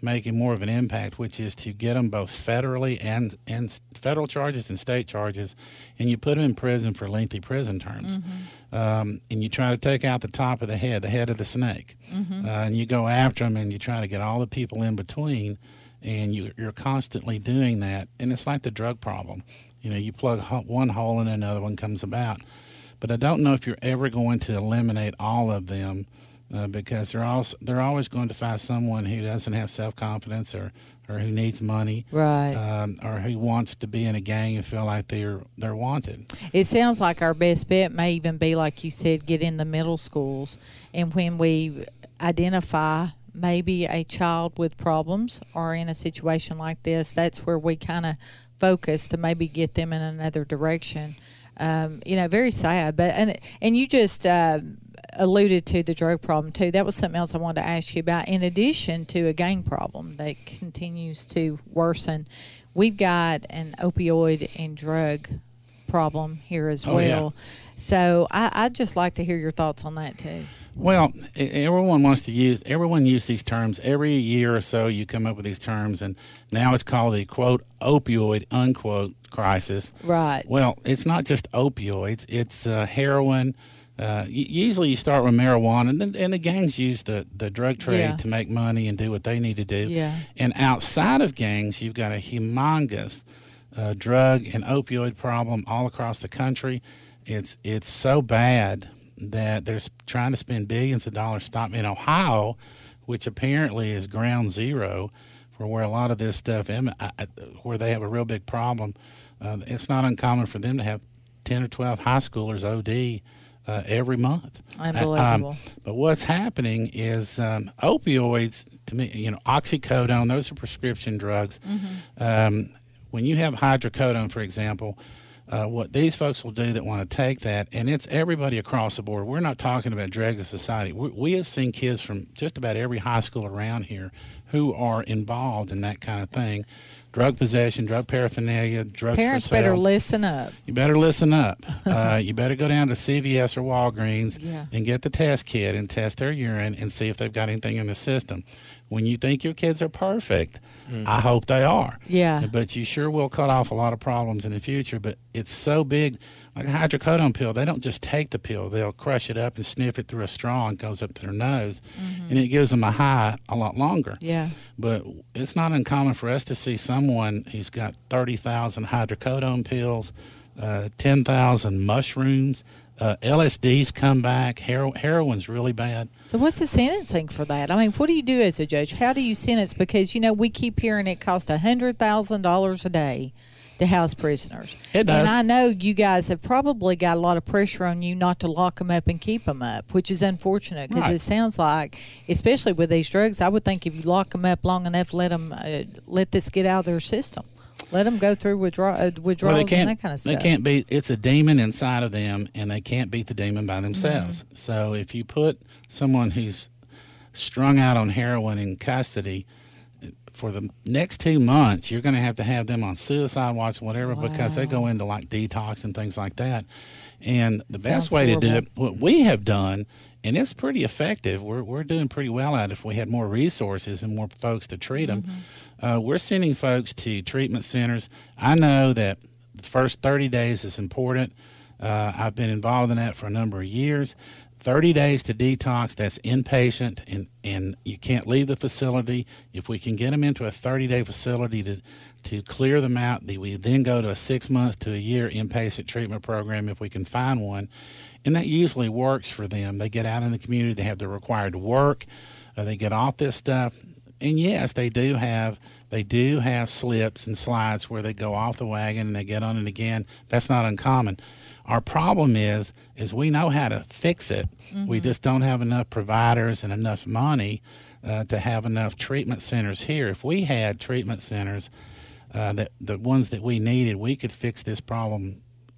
making more of an impact, which is to get them both federally and and federal charges and state charges, and you put them in prison for lengthy prison terms. Mm-hmm. Um, and you try to take out the top of the head, the head of the snake, mm-hmm. uh, and you go after them, and you try to get all the people in between, and you, you're constantly doing that. And it's like the drug problem. You know, you plug ho- one hole and another one comes about. But I don't know if you're ever going to eliminate all of them. Uh, because they're also they're always going to find someone who doesn't have self confidence or, or who needs money, right? Um, or who wants to be in a gang and feel like they're they're wanted. It sounds like our best bet may even be, like you said, get in the middle schools, and when we identify maybe a child with problems or in a situation like this, that's where we kind of focus to maybe get them in another direction. Um, you know, very sad, but and and you just. Uh, alluded to the drug problem too. That was something else I wanted to ask you about. In addition to a gang problem that continues to worsen, we've got an opioid and drug problem here as oh, well. Yeah. So I, I'd just like to hear your thoughts on that too. Well, everyone wants to use, everyone uses these terms. Every year or so you come up with these terms, and now it's called the, quote, opioid, unquote, crisis. Right. Well, it's not just opioids. It's uh, heroin. Uh, usually you start with marijuana, and, then, and the gangs use the, the drug trade yeah. to make money and do what they need to do. Yeah. And outside of gangs, you've got a humongous uh, drug and opioid problem all across the country. It's it's so bad that they're trying to spend billions of dollars stopping in Ohio, which apparently is ground zero for where a lot of this stuff, where they have a real big problem. Uh, it's not uncommon for them to have ten or twelve high schoolers O D Uh, every month. Unbelievable. Um, but what's happening is um, opioids, to me, you know, oxycodone, those are prescription drugs. Mm-hmm. Um, when you have hydrocodone, for example, uh, what these folks will do that want to take that, and it's everybody across the board. We're not talking about drugs in society. We, we have seen kids from just about every high school around here who are involved in that kind of thing. Drug possession, drug paraphernalia, drugs Parents for sale. better listen up. You better listen up. uh, you better go down to C V S or Walgreens yeah. and get the test kit and test their urine and see if they've got anything in the system. When you think your kids are perfect, mm-hmm. I hope they are. Yeah. But you sure will cut off a lot of problems in the future. But it's so big. Like a hydrocodone pill, they don't just take the pill. They'll crush it up and sniff it through a straw and goes up to their nose. Mm-hmm. And it gives them a high a lot longer. Yeah. But it's not uncommon for us to see someone who's got thirty thousand hydrocodone pills, uh, ten thousand mushrooms, uh, L S Ds come back. Hero- heroin's really bad. So what's the sentencing for that? I mean, what do you do as a judge? How do you sentence? Because, you know, we keep hearing it costs one hundred thousand dollars a day to house prisoners. It does. And I know you guys have probably got a lot of pressure on you not to lock them up and keep them up, which is unfortunate because right. it sounds like, especially with these drugs, I would think if you lock them up long enough, let them uh, let this get out of their system. Let them go through withdraw- uh, withdrawals well, and that kind of stuff. They can't beat. It's a demon inside of them, and they can't beat the demon by themselves. Mm-hmm. So if you put someone who's strung out on heroin in custody for the next two months, you're going to have to have them on suicide watch, whatever, wow. because they go into like detox and things like that. And the Sounds best way horrible. to do it, what we have done, and it's pretty effective. We're we're doing pretty well at it if we had more resources and more folks to treat them. Mm-hmm. Uh, we're sending folks to treatment centers. I know that the first thirty days is important. Uh, I've been involved in that for a number of years. thirty days to detox, that's inpatient, and, and you can't leave the facility. If we can get them into a thirty-day facility to, to clear them out, we then go to a six months to a year inpatient treatment program if we can find one. And that usually works for them. They get out in the community, they have the required work, uh, they get off this stuff. And yes, they do have they do have slips and slides where they go off the wagon and they get on it again. That's not uncommon. Our problem is, is we know how to fix it. Mm-hmm. We just don't have enough providers and enough money uh, to have enough treatment centers here. If we had treatment centers, uh, that the ones that we needed, we could fix this problem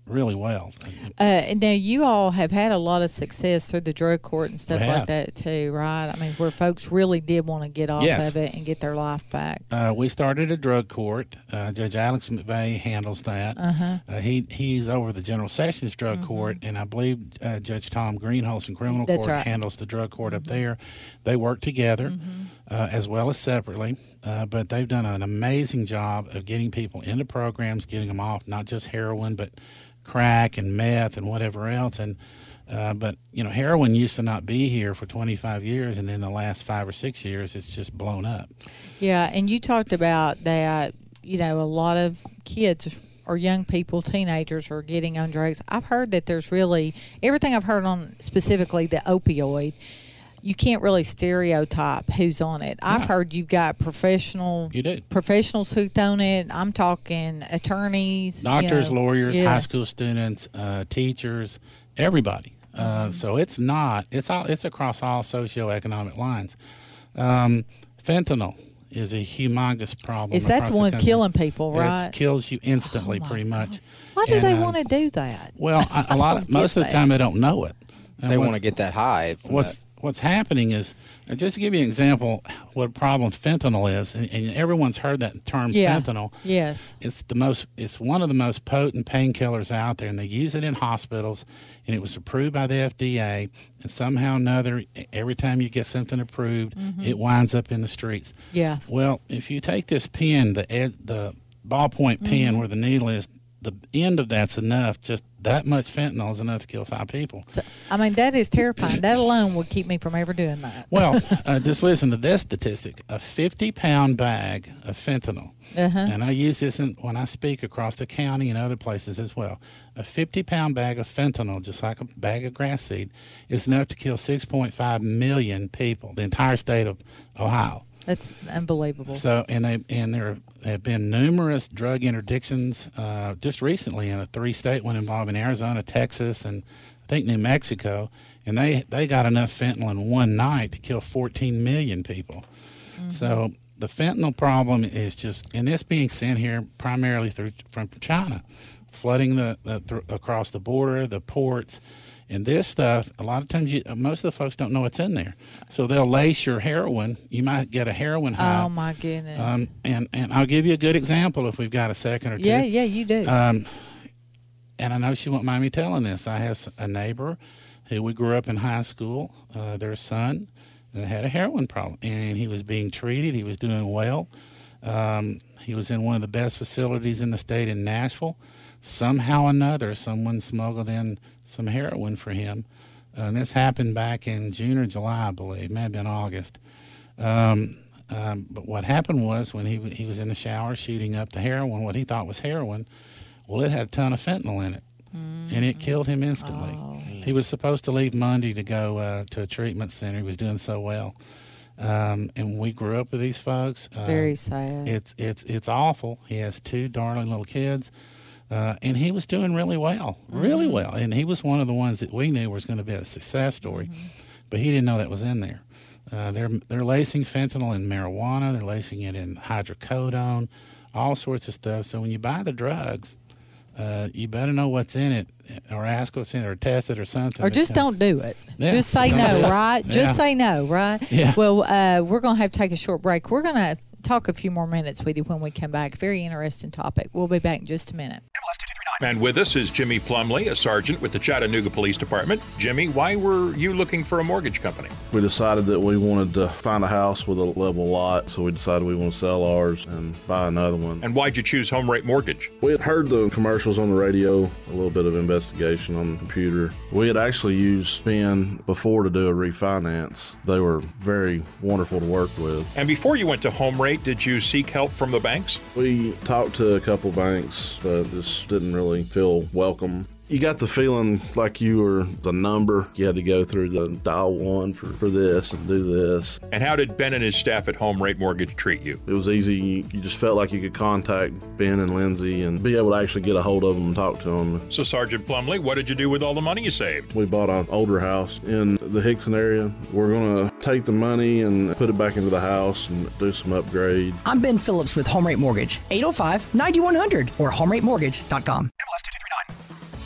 really well. Uh, now, you all have had a lot of success through the drug court and stuff We like have. that, too, right? I mean, where folks really did want to get off Yes. of it and get their life back. Uh, we started a drug court. Uh, Judge Alex McVeigh handles that. Uh-huh. Uh, he he's over the General Sessions drug Mm-hmm. court, and I believe uh, Judge Tom Greenholz in criminal That's court right. handles the drug court up there. They work together Mm-hmm. uh, as well as separately, uh, but they've done an amazing job of getting people into programs, getting them off not just heroin, but crack and meth and whatever else. And uh, but you know, heroin used to not be here for twenty-five years, and in the last five or six years, it's just blown up. Yeah, and you talked about that, you know, a lot of kids or young people, teenagers, are getting on drugs. I've heard that there's really, everything I've heard on specifically the opioid, you can't really stereotype who's on it. I've No. heard you've got professional You do. professionals hooked on it. I'm talking attorneys, you Doctors, know. lawyers, Yeah. high school students, uh, teachers, everybody. Uh, so it's not. It's all. It's across all socioeconomic lines. Um, fentanyl is a humongous problem. Is that across the one country. killing people, right? It kills you instantly, Oh, my pretty much. Why do And, they uh, want to do that? Well, a, a lot. Of, don't most get of the time, that. they don't know it. And They what's- want to get that high. from What's that. What's happening is, uh, just to give you an example, what a problem fentanyl is, and, and everyone's heard that term Yeah. fentanyl. Yes. It's the most. It's one of the most potent painkillers out there, and they use it in hospitals. And it was approved by the F D A. And somehow or another, every time you get something approved, it winds up in the streets. Yeah. Well, if you take this pen, the ed, the ballpoint pen where the needle is, the end of that's enough. Just that much fentanyl is enough to kill five people. So, I mean, that is terrifying. That alone would keep me from ever doing that. Well, uh, just listen to this statistic: a fifty-pound bag of fentanyl, Uh-huh. and I use this in, when I speak across the county and other places as well. A fifty-pound bag of fentanyl, just like a bag of grass seed, is enough to kill six point five million people, the entire state of Ohio. That's unbelievable. So, and they and there have been numerous drug interdictions uh, just recently in a three-state one involving Arizona, Texas, and I think New Mexico, and they they got enough fentanyl in one night to kill fourteen million people. Mm-hmm. So the fentanyl problem is just, and this being sent here primarily through from China, flooding the, the th- across the border, the ports. And this stuff, a lot of times, you, most of the folks don't know what's in there. So they'll lace your heroin. You might get a heroin high. Oh, my goodness. Um, and, and I'll give you a good example if we've got a second or two. yeah, yeah, you do. Um, and I know she won't mind me telling this. I have s- a neighbor who we grew up in high school. Uh, their son uh, had a heroin problem, and he was being treated. He was doing well. Um, he was in one of the best facilities in the state in Nashville. Somehow or another, someone smuggled in some heroin for him. Uh, and this happened back in June or July, I believe. It may have been August. Um, um, but what happened was when he w- he was in the shower shooting up the heroin, what he thought was heroin, well, it had a ton of fentanyl in it, and it killed him instantly. Oh. He was supposed to leave Monday to go uh, to a treatment center. He was doing so well. Um, and we grew up with these folks. Uh, Very sad. It's it's it's awful. He has two darling little kids. Uh, and he was doing really well, really well. And he was one of the ones that we knew was going to be a success story, but he didn't know that was in there. Uh, they're they're lacing fentanyl in marijuana. They're lacing it in hydrocodone, all sorts of stuff. So when you buy the drugs, uh, you better know what's in it, or ask what's in it, or test it, or something. Or just because- don't do it. Yeah. Just say Don't do no, it. right? Yeah. Just say no, right? Yeah. Well, uh, we're going to have to take a short break. We're going to talk a few more minutes with you when we come back. Very interesting topic. We'll be back in just a minute. And with us is Jimmy Plumley, a sergeant with the Chattanooga Police Department. Jimmy, why were you looking for a mortgage company? We decided that we wanted to find a house with a level lot, so we decided we want to sell ours and buy another one. And why'd you choose Home Rate Mortgage? We had heard the commercials on the radio, a little bit of investigation on the computer. We had actually used Spin before to do a refinance. They were very wonderful to work with. And before you went to Home Rate, did you seek help from the banks? We talked to a couple banks, but this didn't really feel welcome. You got the feeling like you were the number. You had to go through the dial one for, for this and do this. And how did Ben and his staff at Home Rate Mortgage treat you? It was easy. You, you just felt like you could contact Ben and Lindsay and be able to actually get a hold of them and talk to them. So, Sergeant Plumley, what did you do with all the money you saved? We bought an older house in the Hickson area. We're going to take the money and put it back into the house and do some upgrades. I'm Ben Phillips with Home Rate Mortgage, eight oh five, nine one hundred or home rate mortgage dot com.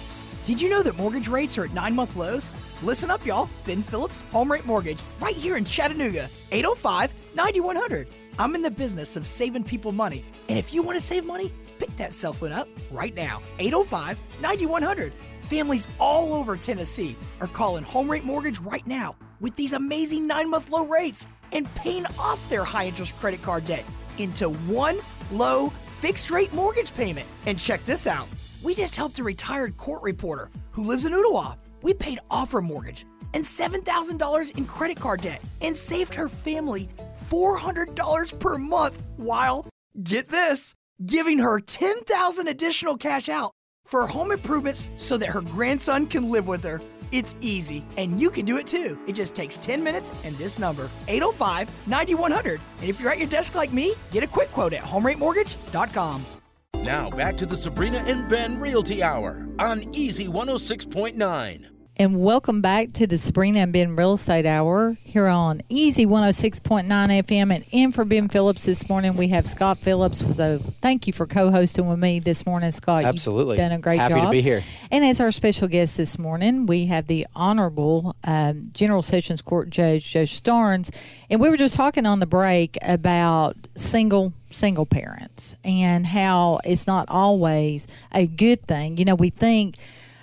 Did you know that mortgage rates are at nine-month lows? Listen up, y'all. Ben Phillips, Home Rate Mortgage, right here in Chattanooga, eight oh five, nine one hundred. I'm in the business of saving people money, and if you want to save money, pick that cell phone up right now, eight oh five, nine one hundred. Families all over Tennessee are calling Home Rate Mortgage right now with these amazing nine-month low rates and paying off their high-interest credit card debt into one low fixed-rate mortgage payment. And check this out. We just helped a retired court reporter who lives in Ottawa. We paid off her mortgage and seven thousand dollars in credit card debt and saved her family four hundred dollars per month while, get this, giving her ten thousand dollars additional cash out for home improvements so that her grandson can live with her. It's easy, and you can do it too. It just takes ten minutes and this number, eight oh five, nine one hundred. And if you're at your desk like me, get a quick quote at home rate mortgage dot com. Now back to the Sabrina and Ben Realty Hour on Easy one oh six point nine. And welcome back to the Sabrina and Ben Real Estate Hour here on Easy one oh six point nine F M. And in for Ben Phillips this morning, we have Scott Phillips. So thank you for co-hosting with me this morning, Scott. Absolutely. You've done a great Happy job. to be here. And as our special guest this morning, we have the Honorable um, General Sessions Court Judge, Judge Starnes. And we were just talking on the break about single single parents and how it's not always a good thing. You know, we think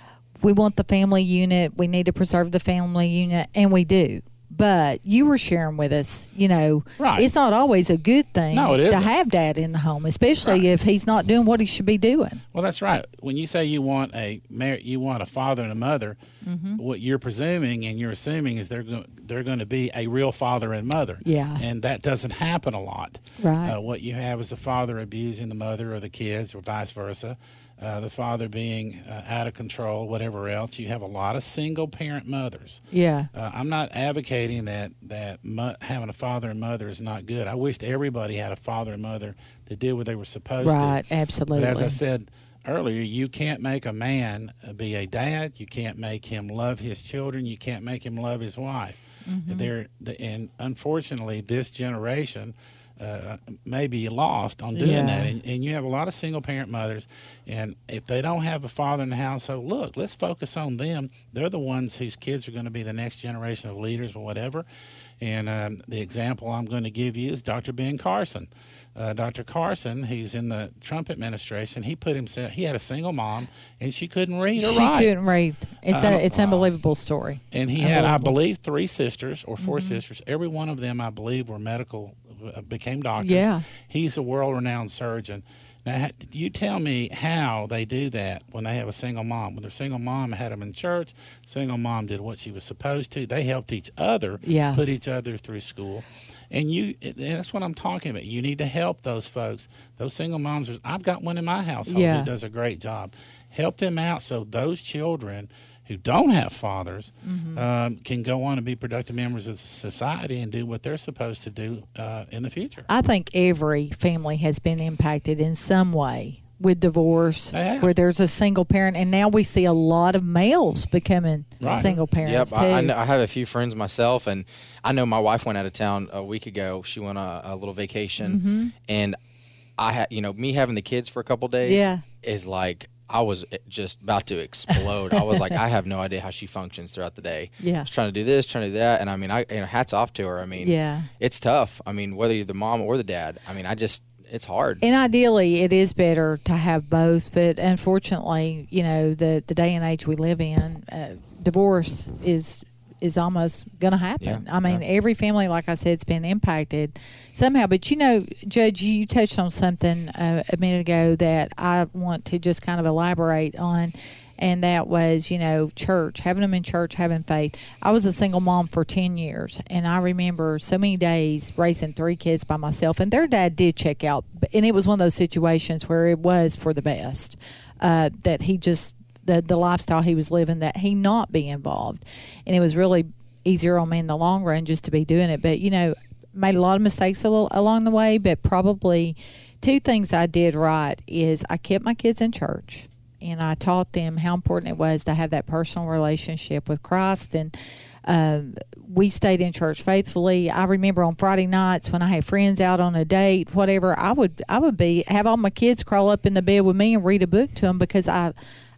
we want the family unit, we need to preserve the family unit, and we do. But you were sharing with us, you know, right. It's not always a good thing no, it to isn't. have dad in the home, especially Right. if he's not doing what he should be doing. Well, that's right. When you say you want a mar- you want a father and a mother, mm-hmm. what you're presuming and you're assuming is they're go- they're going to be a real father and mother. Yeah. And that doesn't happen a lot. Right. Uh, what you have is the father abusing the mother or the kids or vice versa. Uh, the father being uh, out of control, whatever else. You have a lot of single-parent mothers. Yeah. Uh, I'm not advocating that that mo- having a father and mother is not good. I wished everybody had a father and mother that did what they were supposed Right, to. absolutely. But as I said earlier, you can't make a man be a dad. You can't make him love his children. You can't make him love his wife. Mm-hmm. They're, the, and unfortunately, this generation Uh, may be lost on doing yeah. that, and, and you have a lot of single-parent mothers, and if they don't have a father in the household, look, let's focus on them. They're the ones whose kids are going to be the next generation of leaders or whatever, and um, the example I'm going to give you is Doctor Ben Carson. Uh, Doctor Carson, who's in the Trump administration, he put himself, he had a single mom, and she couldn't read or she write. She couldn't read. It's uh, a it's an unbelievable story. And he had, I believe, three sisters or four mm-hmm. sisters. Every one of them, I believe, were medical, uh, became doctors. Yeah. He's a world-renowned surgeon. Now, you tell me how they do that when they have a single mom. When their single mom had them in church, single mom did what she was supposed to. They helped each other, yeah. put each other through school. And you, and that's what I'm talking about. You need to help those folks, those single moms. I've got one in my household yeah. who does a great job. Help them out so those children who don't have fathers mm-hmm. um, can go on and be productive members of society and do what they're supposed to do uh, in the future. I think every family has been impacted in some way with divorce, where there's a single parent, and now we see a lot of males becoming right. single parents yep, too. I, I, know, I have a few friends myself, and I know my wife went out of town a week ago. She went on a, a little vacation, mm-hmm. and I had, you know, me having the kids for a couple days yeah. is like, I was just about to explode. I was like, I have no idea how she functions throughout the day. Yeah. I was trying to do this, trying to do that. And I mean, I, you know, hats off to her. I mean, yeah. it's tough. I mean, whether you're the mom or the dad, I mean, I just, it's hard. And ideally, it is better to have both. But unfortunately, you know, the, the day and age we live in, uh, divorce is is almost going to happen. Yeah, I mean, yeah. every family, like I said, has been impacted somehow. But, you know, Judge, you touched on something uh, a minute ago that I want to just kind of elaborate on, and that was, you know, church, having them in church, having faith. I was a single mom for ten years, and I remember so many days raising three kids by myself, and their dad did check out, and it was one of those situations where it was for the best, uh, that he just, the the lifestyle he was living, that he not be involved. And it was really easier on me in the long run just to be doing it. But, you know, made a lot of mistakes a little, along the way, but probably two things I did right is I kept my kids in church, and I taught them how important it was to have that personal relationship with Christ. And um, we stayed in church faithfully. I remember on Friday nights when I had friends out on a date, whatever, I would I would be have all my kids crawl up in the bed with me and read a book to them, because I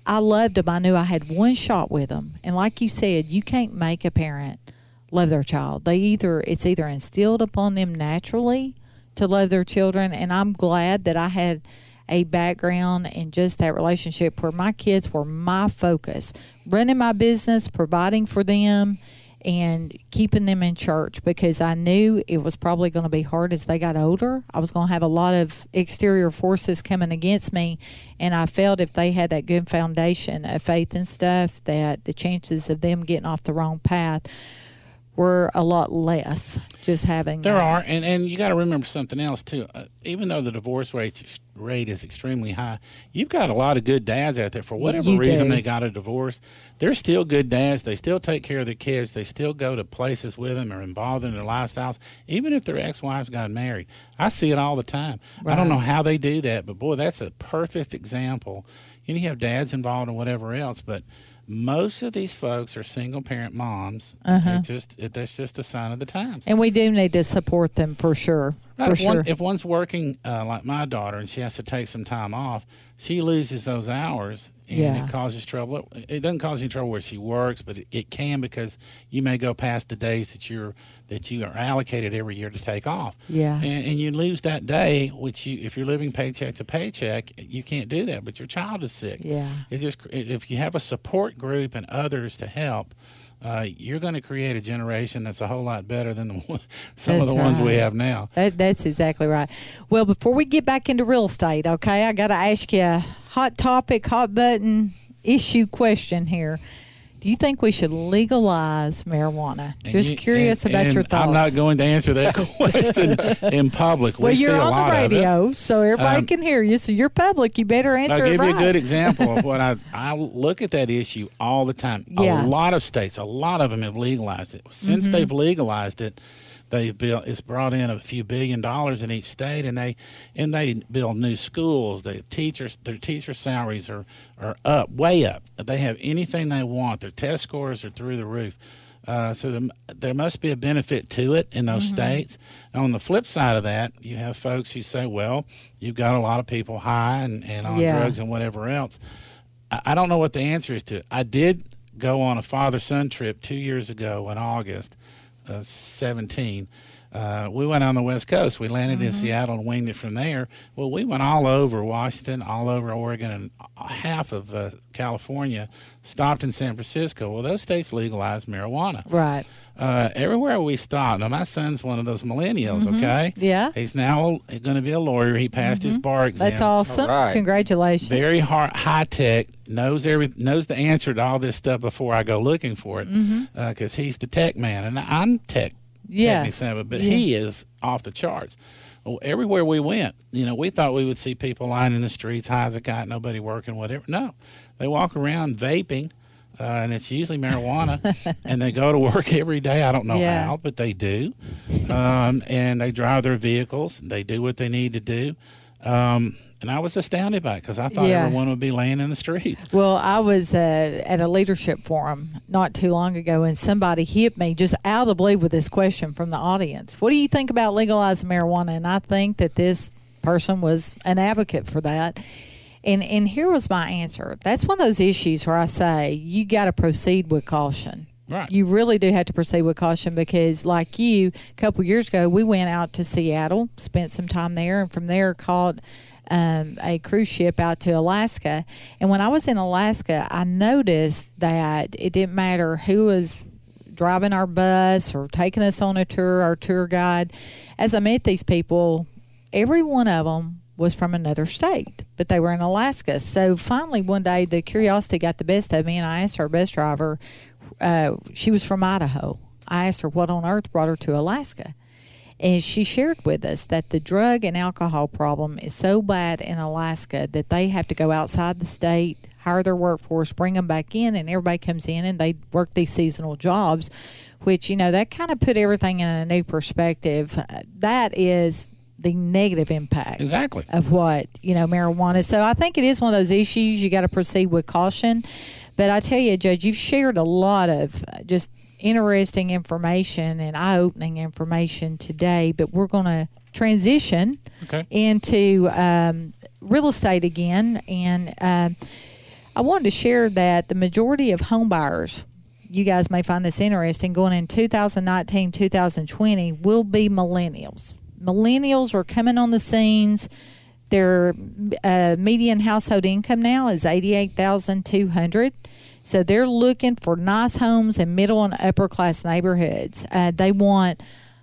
I loved them. I knew I had one shot with them. And like you said, you can't make a parent love their child. They either it's either instilled upon them naturally to love their children, and I'm glad that I had a background in just that relationship where my kids were my focus, running my business, providing for them, and keeping them in church, because I knew it was probably going to be hard as they got older. I was going to have a lot of exterior forces coming against me, and I felt if they had that good foundation of faith and stuff, that the chances of them getting off the wrong path were a lot less. Just having there that. are, and and you got to remember something else too. Uh, even though the divorce rate rate is extremely high, you've got a lot of good dads out there. For whatever You reason do. they got a divorce, they're still good dads. They still take care of their kids. They still go to places with them or involved in their lifestyles, even if their ex-wives got married. I see it all the time. I don't Right. know how they do that, but boy, that's a perfect example. You know, you have dads involved and whatever else, but most of these folks are single-parent moms. Uh-huh. It just it, that's just a sign of the times. And we do need to support them for sure. Right, For if, sure. one, if one's working uh, like my daughter and she has to take some time off, she loses those hours and Yeah. it causes trouble. It, it doesn't cause any trouble where she works, but it, it can, because you may go past the days that you're that you are allocated every year to take off. Yeah. And, and you lose that day, which you if you're living paycheck to paycheck, you can't do that. But your child is sick. Yeah. It just if you have a support group and others to help. Uh, you're going to create a generation that's a whole lot better than the, one- some That's of the ones we right. have now. That, that's exactly right. Well, before we get back into real estate, okay, I got to ask you a hot topic, hot button issue question here. Do you think we should legalize marijuana? And Just you- curious and- about and your thoughts. I'm not going to answer that question in public. We well, see you're a on lot the of it. radio, so everybody Um, can hear you. So you're public. You better answer I'll it give right. you a good example of what I I look at that issue all the time. Yeah. A lot of states, a lot of them have legalized it. Since Mhm. they've legalized it, they've built it's brought in a few billion dollars in each state, and they and they build new schools. The teachers, their teacher salaries are are up, way up. They have anything they want. Their test scores are through the roof. Uh, so the, there must be a benefit to it in those Mhm. states. Now, on the flip side of that, you have folks who say, well, you've got a lot of people high and, and on Yeah. drugs and whatever else. I, I don't know what the answer is to it. I did go on a father-son trip two years ago in August of seventeen. Uh, we went on the West Coast. We landed in Seattle and winged it from there. Well, we went all over Washington, all over Oregon, and half of uh, California, stopped in San Francisco. Well, those states legalized marijuana. Right. Uh, everywhere we stopped. Now, my son's one of those millennials, Mhm. okay? Yeah. He's now going to be a lawyer. He passed his bar exam. That's awesome. Congratulations. Very hard, high tech. Knows every knows the answer to all this stuff before I go looking for it, because Mhm. he's the tech man, and I'm tech. Yeah. technically, but Yeah. he is off the charts. Well, everywhere we went, you know, we thought we would see people lying in the streets, high as a kite, nobody working, whatever. No, they walk around vaping, uh, and it's usually marijuana, and they go to work every day. I don't know Yeah. how, but they do. Um, and they drive their vehicles. They do what they need to do. Um, and I was astounded by it because I thought Yeah. everyone would be laying in the streets. Well, I was uh, at a leadership forum not too long ago, and somebody hit me just out of the blue with this question from the audience. What do you think about legalizing marijuana? And I think that this person was an advocate for that. And and here was my answer. That's one of those issues where I say you got to proceed with caution. Right. You really do have to proceed with caution because, like you, a couple years ago, we went out to Seattle, spent some time there, and from there caught um, a cruise ship out to Alaska. And when I was in Alaska, I noticed that it didn't matter who was driving our bus or taking us on a tour, our tour guide. As I met these people, every one of them was from another state, but they were in Alaska. So finally, one day, the curiosity got the best of me, and I asked our bus driver, uh, she was from Idaho. I asked her what on earth brought her to Alaska. And she shared with us that the drug and alcohol problem is so bad in Alaska that they have to go outside the state, hire their workforce, bring them back in, and everybody comes in and they work these seasonal jobs, which, you know, that kind of put everything in a new perspective. Uh, That is the negative impact Exactly. of what, you know, marijuana. So I think it is one of those issues you got to proceed with caution. But I tell you, Judge, you've shared a lot of uh, just interesting information and eye-opening information today, but we're going to transition Okay. into um, real estate again. And uh, I wanted to share that the majority of home buyers, you guys may find this interesting, going in two thousand nineteen, two thousand twenty, will be millennials. Millennials are coming on the scenes. Their uh, median household income now is eighty-eight thousand two hundred dollars. So they're looking for nice homes in middle and upper class neighborhoods. Uh, they want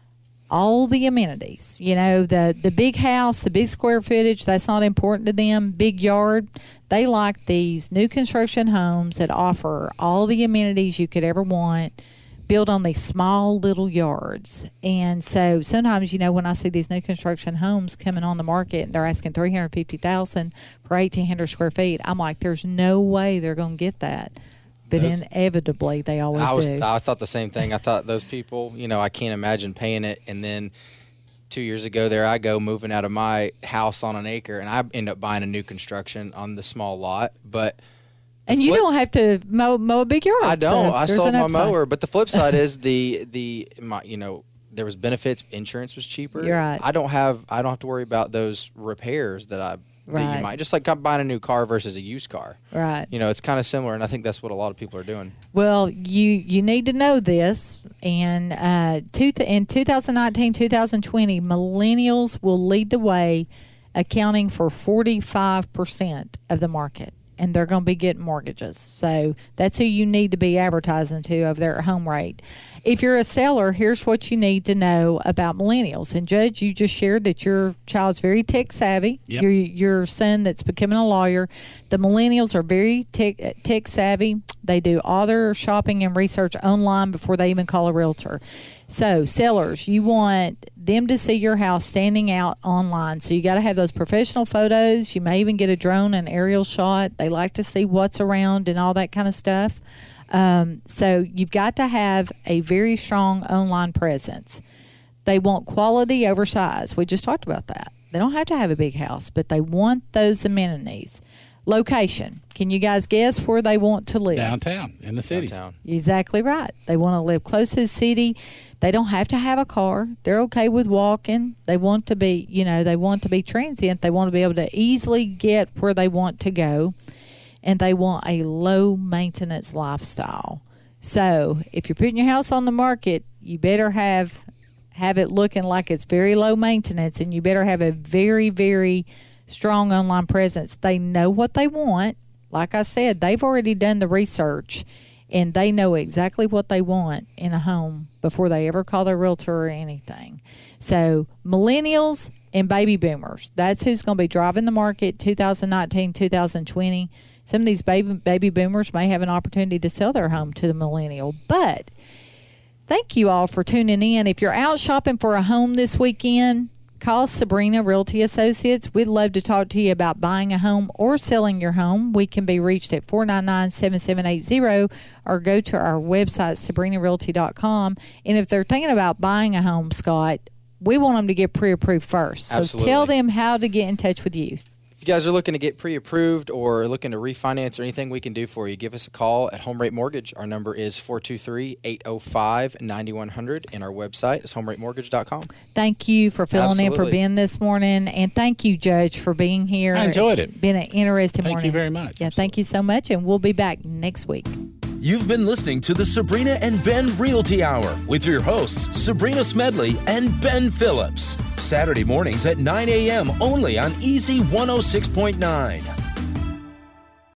all the amenities, you know, the, the big house, the big square footage, that's not important to them. Big yard. They like these new construction homes that offer all the amenities you could ever want, built on these small little yards. And so sometimes, you know, when I see these new construction homes coming on the market and they're asking three hundred fifty thousand dollars for eighteen hundred square feet, I'm like, there's no way they're going to get that. But those, inevitably, they always I was, do. I thought the same thing. I thought those people, you know, I can't imagine paying it. And then two years ago, there I go moving out of my house on an acre, and I end up buying a new construction on the small lot. But and you flip, don't have to mow, mow a big yard. I don't. So I sold my upside. mower. But the flip side is the the my, you know, there was benefits. Insurance was cheaper. You're right. I don't have. I don't have to worry about those repairs that I. Right. That you might, just like buying a new car versus a used car. Right. You know, it's kind of similar, and I think that's what a lot of people are doing. Well, you you need to know this. And uh, two th- in two thousand nineteen, two thousand twenty, millennials will lead the way, accounting for forty-five percent of the market. And they're going to be getting mortgages. So that's who you need to be advertising to over there at Home Rate. If you're a seller, here's what you need to know about millennials. And Judge, you just shared that your child's very tech savvy. Yep. Your your son that's becoming a lawyer. The millennials are very tech, tech savvy. They do all their shopping and research online before they even call a realtor. So sellers, you want them to see your house standing out online. So you got to have those professional photos. You may even get a drone and aerial shot. They like to see what's around and all that kind of stuff. Um, so you've got to have a very strong online presence. They want quality over size. We just talked about that. They don't have to have a big house, but they want those amenities. Location. Can you guys guess where they want to live? Downtown, in the cities. Downtown. Exactly right. They want to live close to the city. They don't have to have a car. They're okay with walking. They want to be, you know, they want to be transient. They want to be able to easily get where they want to go. And they want a low maintenance lifestyle. So if you're putting your house on the market, you better have have it looking like it's very low maintenance, and you better have a very, very strong online presence. They know what they want. Like I said, they've already done the research, and they know exactly what they want in a home before they ever call their realtor or anything. So millennials and baby boomers, that's who's going to be driving the market two thousand nineteen, two thousand twenty. Some of these baby baby boomers may have an opportunity to sell their home to the millennial. But thank you all for tuning in. If you're out shopping for a home this weekend, call Sabrina Realty Associates. We'd love to talk to you about buying a home or selling your home. We can be reached at four nine nine, seven seven eight zero or go to our website, sabrina realty dot com. And if they're thinking about buying a home, Scott, we want them to get pre-approved first. So Absolutely. Tell them how to get in touch with you. If you guys are looking to get pre-approved or looking to refinance or anything we can do for you, give us a call at Home Rate Mortgage. Our number is four two three, eight oh five, nine one hundred, and our website is home rate mortgage dot com. Thank you for filling Absolutely. in for Ben this morning, and thank you, Judge, for being here. I enjoyed It's it. been an interesting Thank morning. you very much. Yeah, thank you so much, and we'll be back next week. You've been listening to the Sabrina and Ben Realty Hour with your hosts, Sabrina Smedley and Ben Phillips. Saturday mornings at nine a.m. only on Easy one oh six point nine.